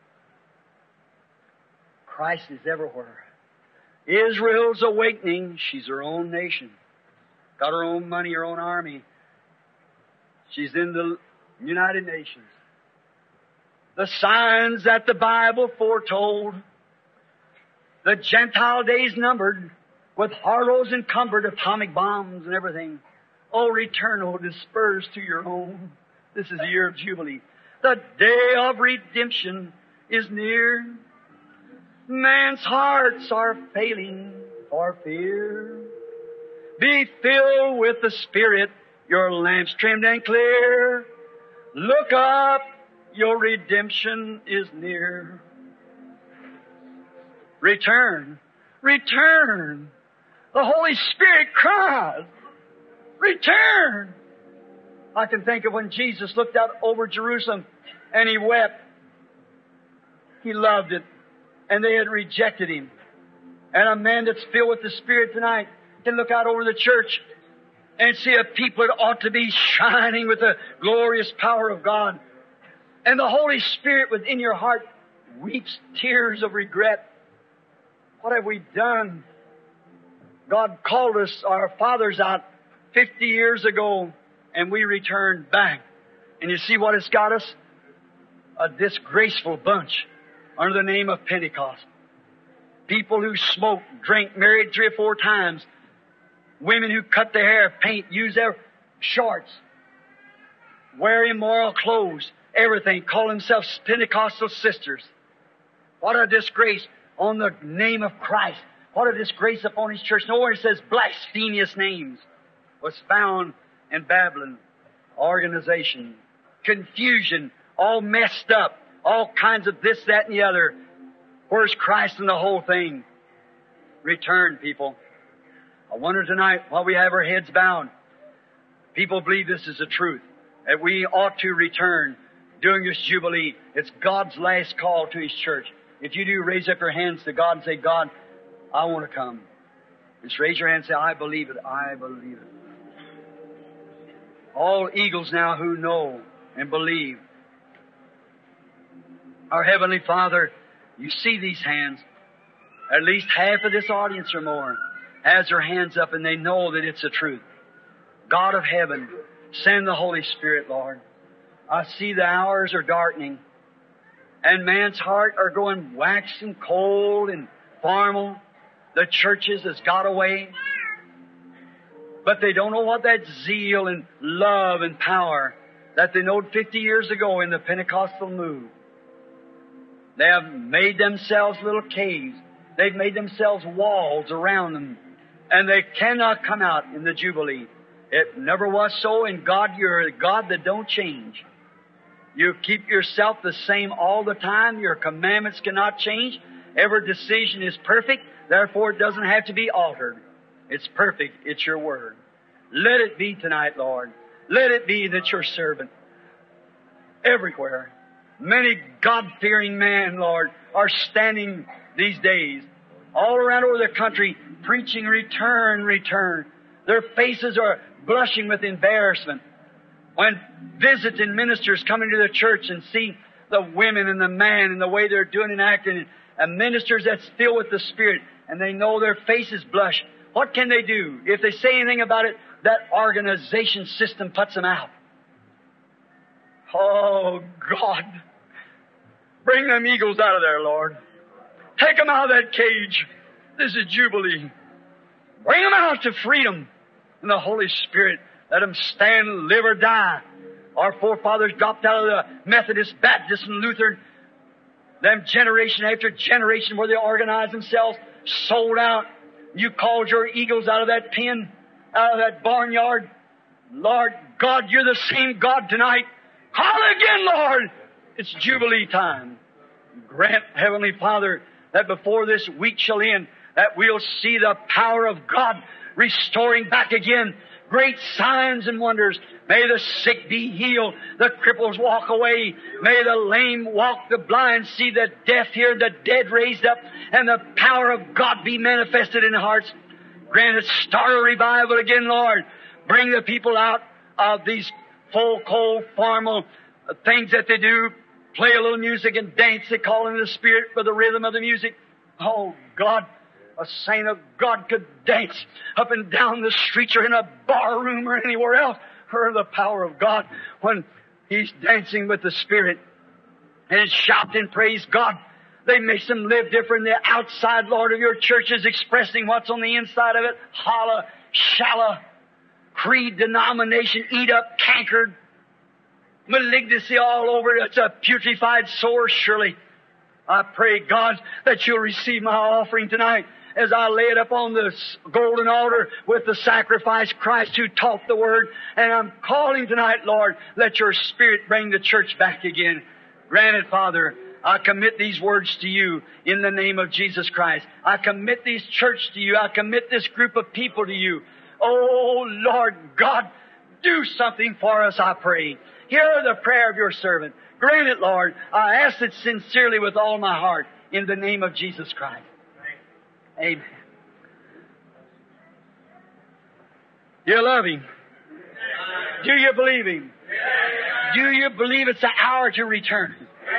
Christ is everywhere. Israel's awakening. She's her own nation. Got her own money, her own army. She's in the United Nations. The signs that the Bible foretold. The Gentile days numbered with horrors encumbered, atomic bombs and everything. Oh, return, oh, disperse to your own. This is the year of Jubilee. The day of redemption is near. Man's hearts are failing for fear. Be filled with the Spirit, your lamps trimmed and clear. Look up, your redemption is near. Return, return. The Holy Spirit cries, return. I can think of when Jesus looked out over Jerusalem and He wept. He loved it. And they had rejected Him. And a man that's filled with the Spirit tonight can look out over the church and see a people that ought to be shining with the glorious power of God. And the Holy Spirit within your heart weeps tears of regret. What have we done? God called us, our fathers, out fifty years ago, and we returned back. And you see what it's got us? A disgraceful bunch under the name of Pentecost. People who smoke, drink, married three or four times. Women who cut their hair, paint, use their shorts, wear immoral clothes, everything, call themselves Pentecostal sisters. What a disgrace on the name of Christ. What a disgrace upon His church. Nowhere it says blasphemous names was found in Babylon. Organization, confusion, all messed up, all kinds of this, that, and the other. Where's Christ in the whole thing? Return, people. I wonder tonight, while we have our heads bowed, people believe this is the truth, that we ought to return during this Jubilee. It's God's last call to His church. If you do, raise up your hands to God and say, God, I want to come. Just raise your hand and say, I believe it, I believe it. All eagles now who know and believe. Our Heavenly Father, you see these hands. At least half of this audience or more has their hands up and they know that it's the truth. God of heaven, send the Holy Spirit, Lord. I see the hours are darkening and man's heart are going waxing cold and formal. The churches has got away. But they don't know what that zeal and love and power that they knowed fifty years ago in the Pentecostal move. They have made themselves little caves. They've made themselves walls around them. And they cannot come out in the Jubilee. It never was so, and God, you're a God that don't change. You keep yourself the same all the time. Your commandments cannot change. Every decision is perfect. Therefore, it doesn't have to be altered. It's perfect. It's your word. Let it be tonight, Lord. Let it be that your servant, everywhere, many God-fearing men, Lord, are standing these days all around over the country preaching return, return. Their faces are blushing with embarrassment when visiting ministers come into the church and see the women and the man and the way they're doing and acting, and ministers that's filled with the Spirit, and they know their faces blush. What can they do? If they say anything about it, that organization system puts them out. Oh, God. Bring them eagles out of there, Lord. Take them out of that cage. This is Jubilee. Bring them out to freedom. And the Holy Spirit, let them stand, live or die. Our forefathers dropped out of the Methodist, Baptist, and Lutheran. Them generation after generation where they organized themselves, sold out. You called your eagles out of that pen, out of that barnyard. Lord God, you're the same God tonight. Call again, Lord. It's Jubilee time. Grant, Heavenly Father, that before this week shall end, that we'll see the power of God restoring back again great signs and wonders. May the sick be healed, the cripples walk away, may the lame walk, the blind see, the deaf hear, the dead raised up, and the power of God be manifested in hearts. Grant it, start a revival again, Lord. Bring the people out of these full, cold, formal things that they do. Play a little music and dance. They call in the Spirit for the rhythm of the music. Oh, God, a saint of God could dance up and down the streets or in a bar room or anywhere else for the power of God when He's dancing with the Spirit and shout and praise God. They makes them live different. The outside, Lord, of your church is expressing what's on the inside of it. Holla, shalla, creed, denomination, eat up, cankered, malignancy all over it. It's a putrefied sore, surely. I pray, God, that you'll receive my offering tonight as I lay it up on the golden altar with the sacrifice Christ who taught the Word. And I'm calling tonight, Lord, let your Spirit bring the church back again. Grant it, Father. I commit these words to you in the name of Jesus Christ. I commit this church to you. I commit this group of people to you. Oh, Lord God, do something for us, I pray. Hear the prayer of your servant. Grant it, Lord. I ask it sincerely with all my heart in the name of Jesus Christ. Amen. Do you love Him? Do you believe Him? Do you believe it's the hour to return?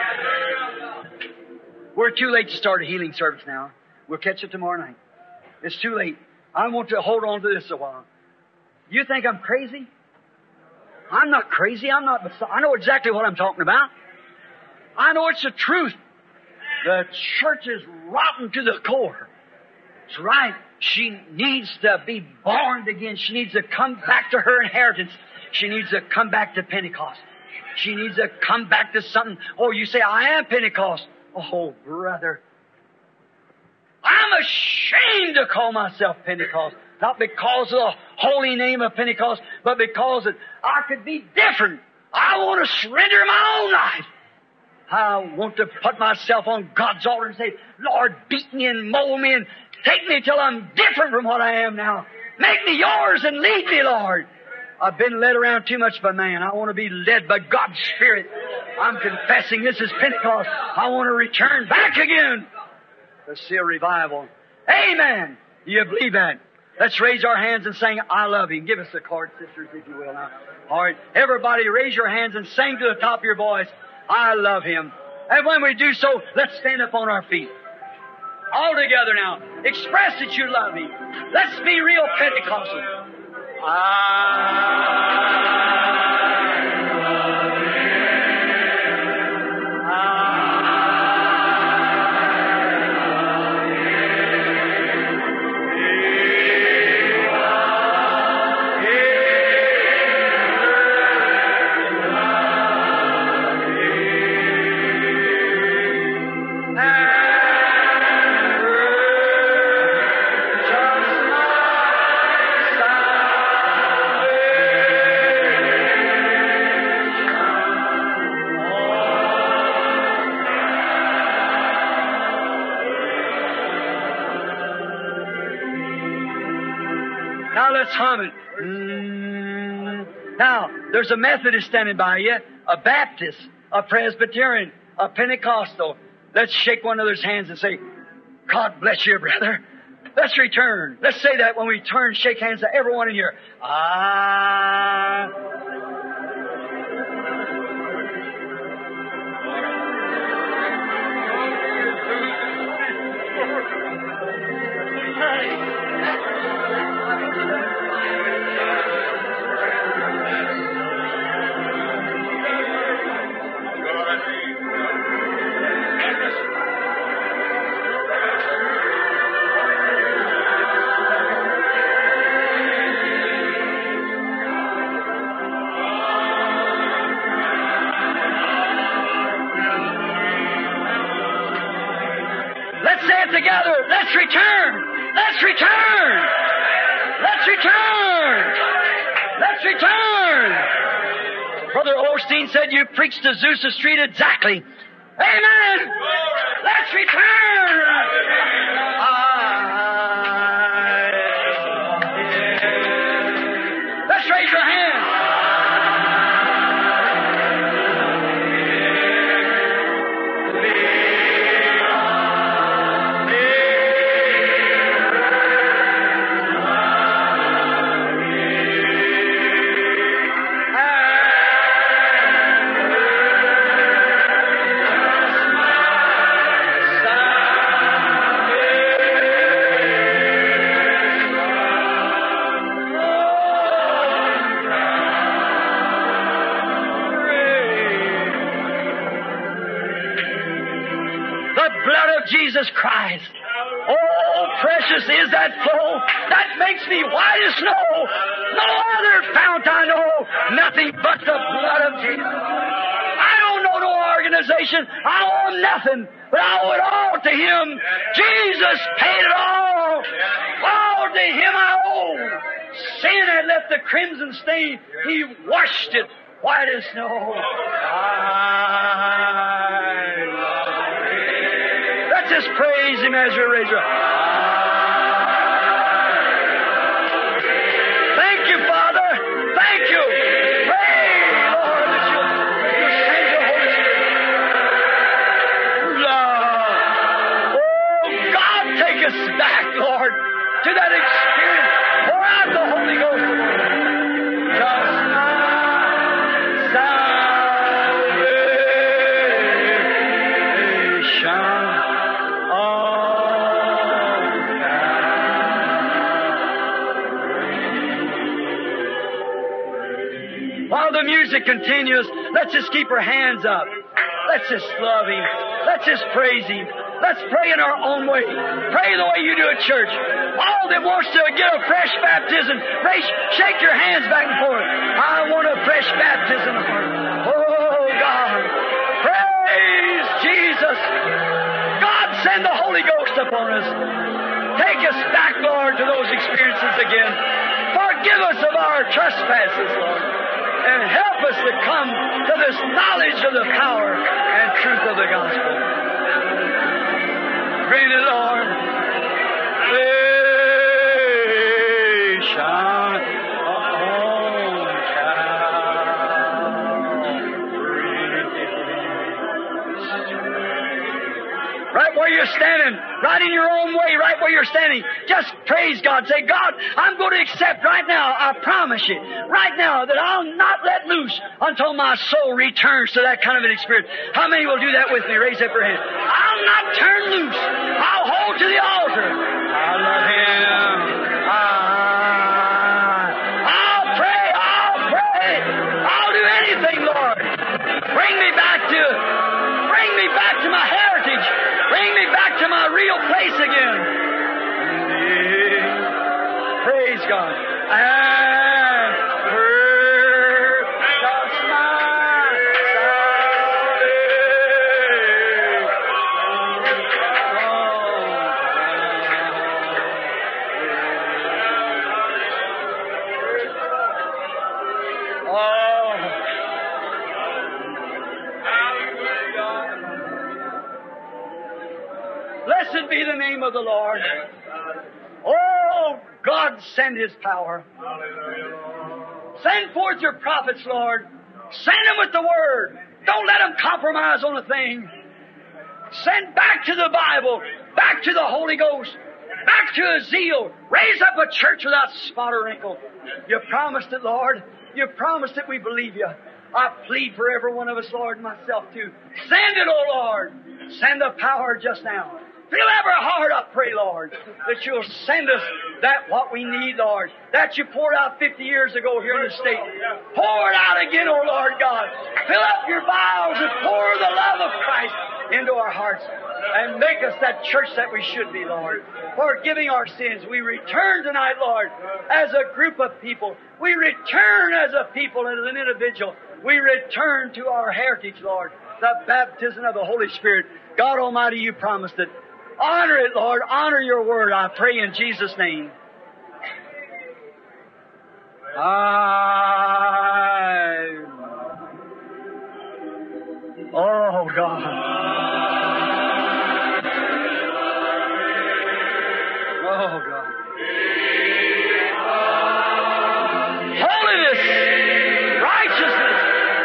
We're too late to start a healing service now. We'll catch it tomorrow night. It's too late. I want to hold on to this a while. You think I'm crazy? I'm not crazy. I'm not. I know exactly what I'm talking about. I know it's the truth. The church is rotten to the core. It's right. She needs to be born again. She needs to come back to her inheritance. She needs to come back to Pentecost. She needs to come back to something. Oh, you say, I am Pentecost. Oh, brother. I'm ashamed to call myself Pentecost. Not because of the holy name of Pentecost, but because that I could be different. I want to surrender my own life. I want to put myself on God's altar and say, Lord, beat me and mold me and take me till I'm different from what I am now. Make me yours and lead me, Lord. I've been led around too much by man. I want to be led by God's Spirit. I'm confessing this is Pentecost. I want to return back again to see a revival. Amen. Do you believe that? Let's raise our hands and sing, I love Him. Give us the chord, sisters, if you will now. All right. Everybody raise your hands and sing to the top of your voice, I love Him. And when we do so, let's stand up on our feet. All together now. Express that you love Him. Let's be real Pentecostal. I Let's hum it. Mm. Now, there's a Methodist standing by you, a Baptist, a Presbyterian, a Pentecostal. Let's shake one another's hands and say, God bless you, brother. Let's return. Let's say that when we turn, shake hands to everyone in here. Ah. Together, let's return. Let's return. Let's return. Let's return. Brother Osteen said you preached Azusa Street exactly. Amen. Let's return. I Christ. Oh, precious is that flow that makes me white as snow. No other fount I know, nothing but the blood of Jesus. I don't know no organization. I owe nothing, but I owe it all to Him. Jesus paid it all. All to Him I owe. Sin had left the crimson stain. He washed it white as snow. I... Let's just praise Him as you raise your... Thank you, Father. Thank you. Pray, Lord, that you, you send your Holy Spirit. Lord. Oh, God, take us back, Lord, to that experience. Pour out the Holy Ghost. Just my salvation. While the music continues, let's just keep our hands up. Let's just love Him. Let's just praise Him. Let's pray in our own way. Pray the way you do at church. All that wants to get a fresh baptism, raise, shake your hands back and forth. I want a fresh baptism. Oh, God. Praise Jesus. God, send the Holy Ghost upon us. Take us back, Lord, to those experiences again. Forgive us of our trespasses, Lord. And help us to come to this knowledge of the power and truth of the gospel. Grant it, Lord. Right where you're standing, right in your own way, right where you're standing, just praise God. Say, God, I'm going to accept right now, I promise you, right now, that I'll not let loose until my soul returns to that kind of an experience. How many will do that with me? Raise up your hand. I'll not turn loose. I'll hold to the altar. I love Him. I, I'll pray. I'll pray. I'll do anything, Lord. Bring me back to, bring me back to my heritage. Bring me back to my real place again. Praise God. And purchase my salvation. Oh. Blessed be the name of the Lord. Oh, God, send His power. Send forth your prophets, Lord. Send them with the Word. Don't let them compromise on a thing. Send back to the Bible, back to the Holy Ghost, back to a zeal. Raise up a church without spot or wrinkle. You promised it, Lord. You promised it. We believe you. I plead for every one of us, Lord, and myself too. Send it, oh Lord. Send the power just now. Fill every heart up, pray, Lord, that You'll send us that what we need, Lord. That You poured out fifty years ago here in the state. Pour it out again, oh Lord God. Fill up Your vials and pour the love of Christ into our hearts. And make us that church that we should be, Lord. Forgiving our sins. We return tonight, Lord, as a group of people. We return as a people and as an individual. We return to our heritage, Lord. The baptism of the Holy Spirit. God Almighty, You promised it. Honor it, Lord. Honor Your word, I pray in Jesus' name. I... Oh, God. Oh, God. Holiness, righteousness,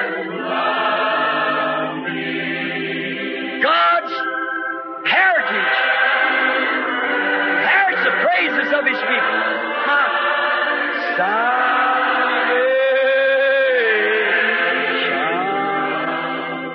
God's heritage, inherits the praises of His people. My salvation.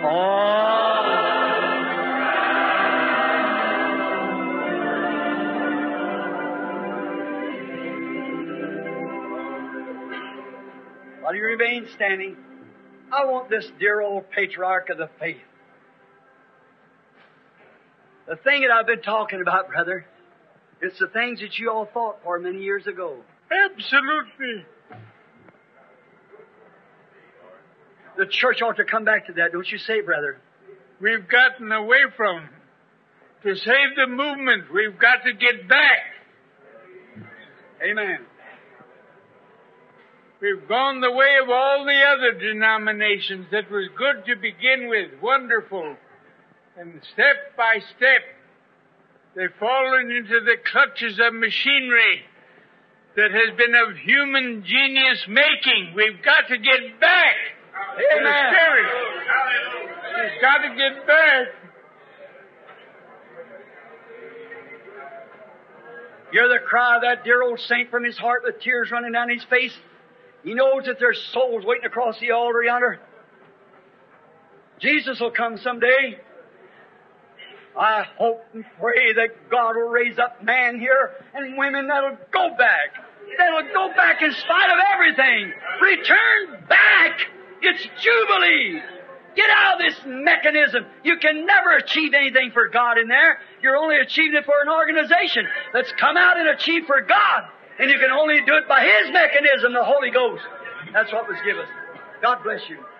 While you remain standing, I want this dear old patriarch of the faith The thing that I've been talking about, brother, it's the things that you all fought for many years ago. Absolutely. The church ought to come back to that, don't you say, brother? We've gotten away from it. To save the movement, we've got to get back. Amen. We've gone the way of all the other denominations that was good to begin with, wonderful. And step by step, they've fallen into the clutches of machinery that has been of human genius making. We've got to get back. Amen. To the Spirit. We've got to get back. Hear the cry of that dear old saint from his heart with tears running down his face. He knows that there's souls waiting across the altar yonder. Jesus will come someday. I hope and pray that God will raise up man here and women that'll go back. That'll go back in spite of everything. Return back. It's Jubilee. Get out of this mechanism. You can never achieve anything for God in there. You're only achieving it for an organization. Let's come out and achieve for God. And you can only do it by His mechanism, the Holy Ghost. That's what was given. God bless you.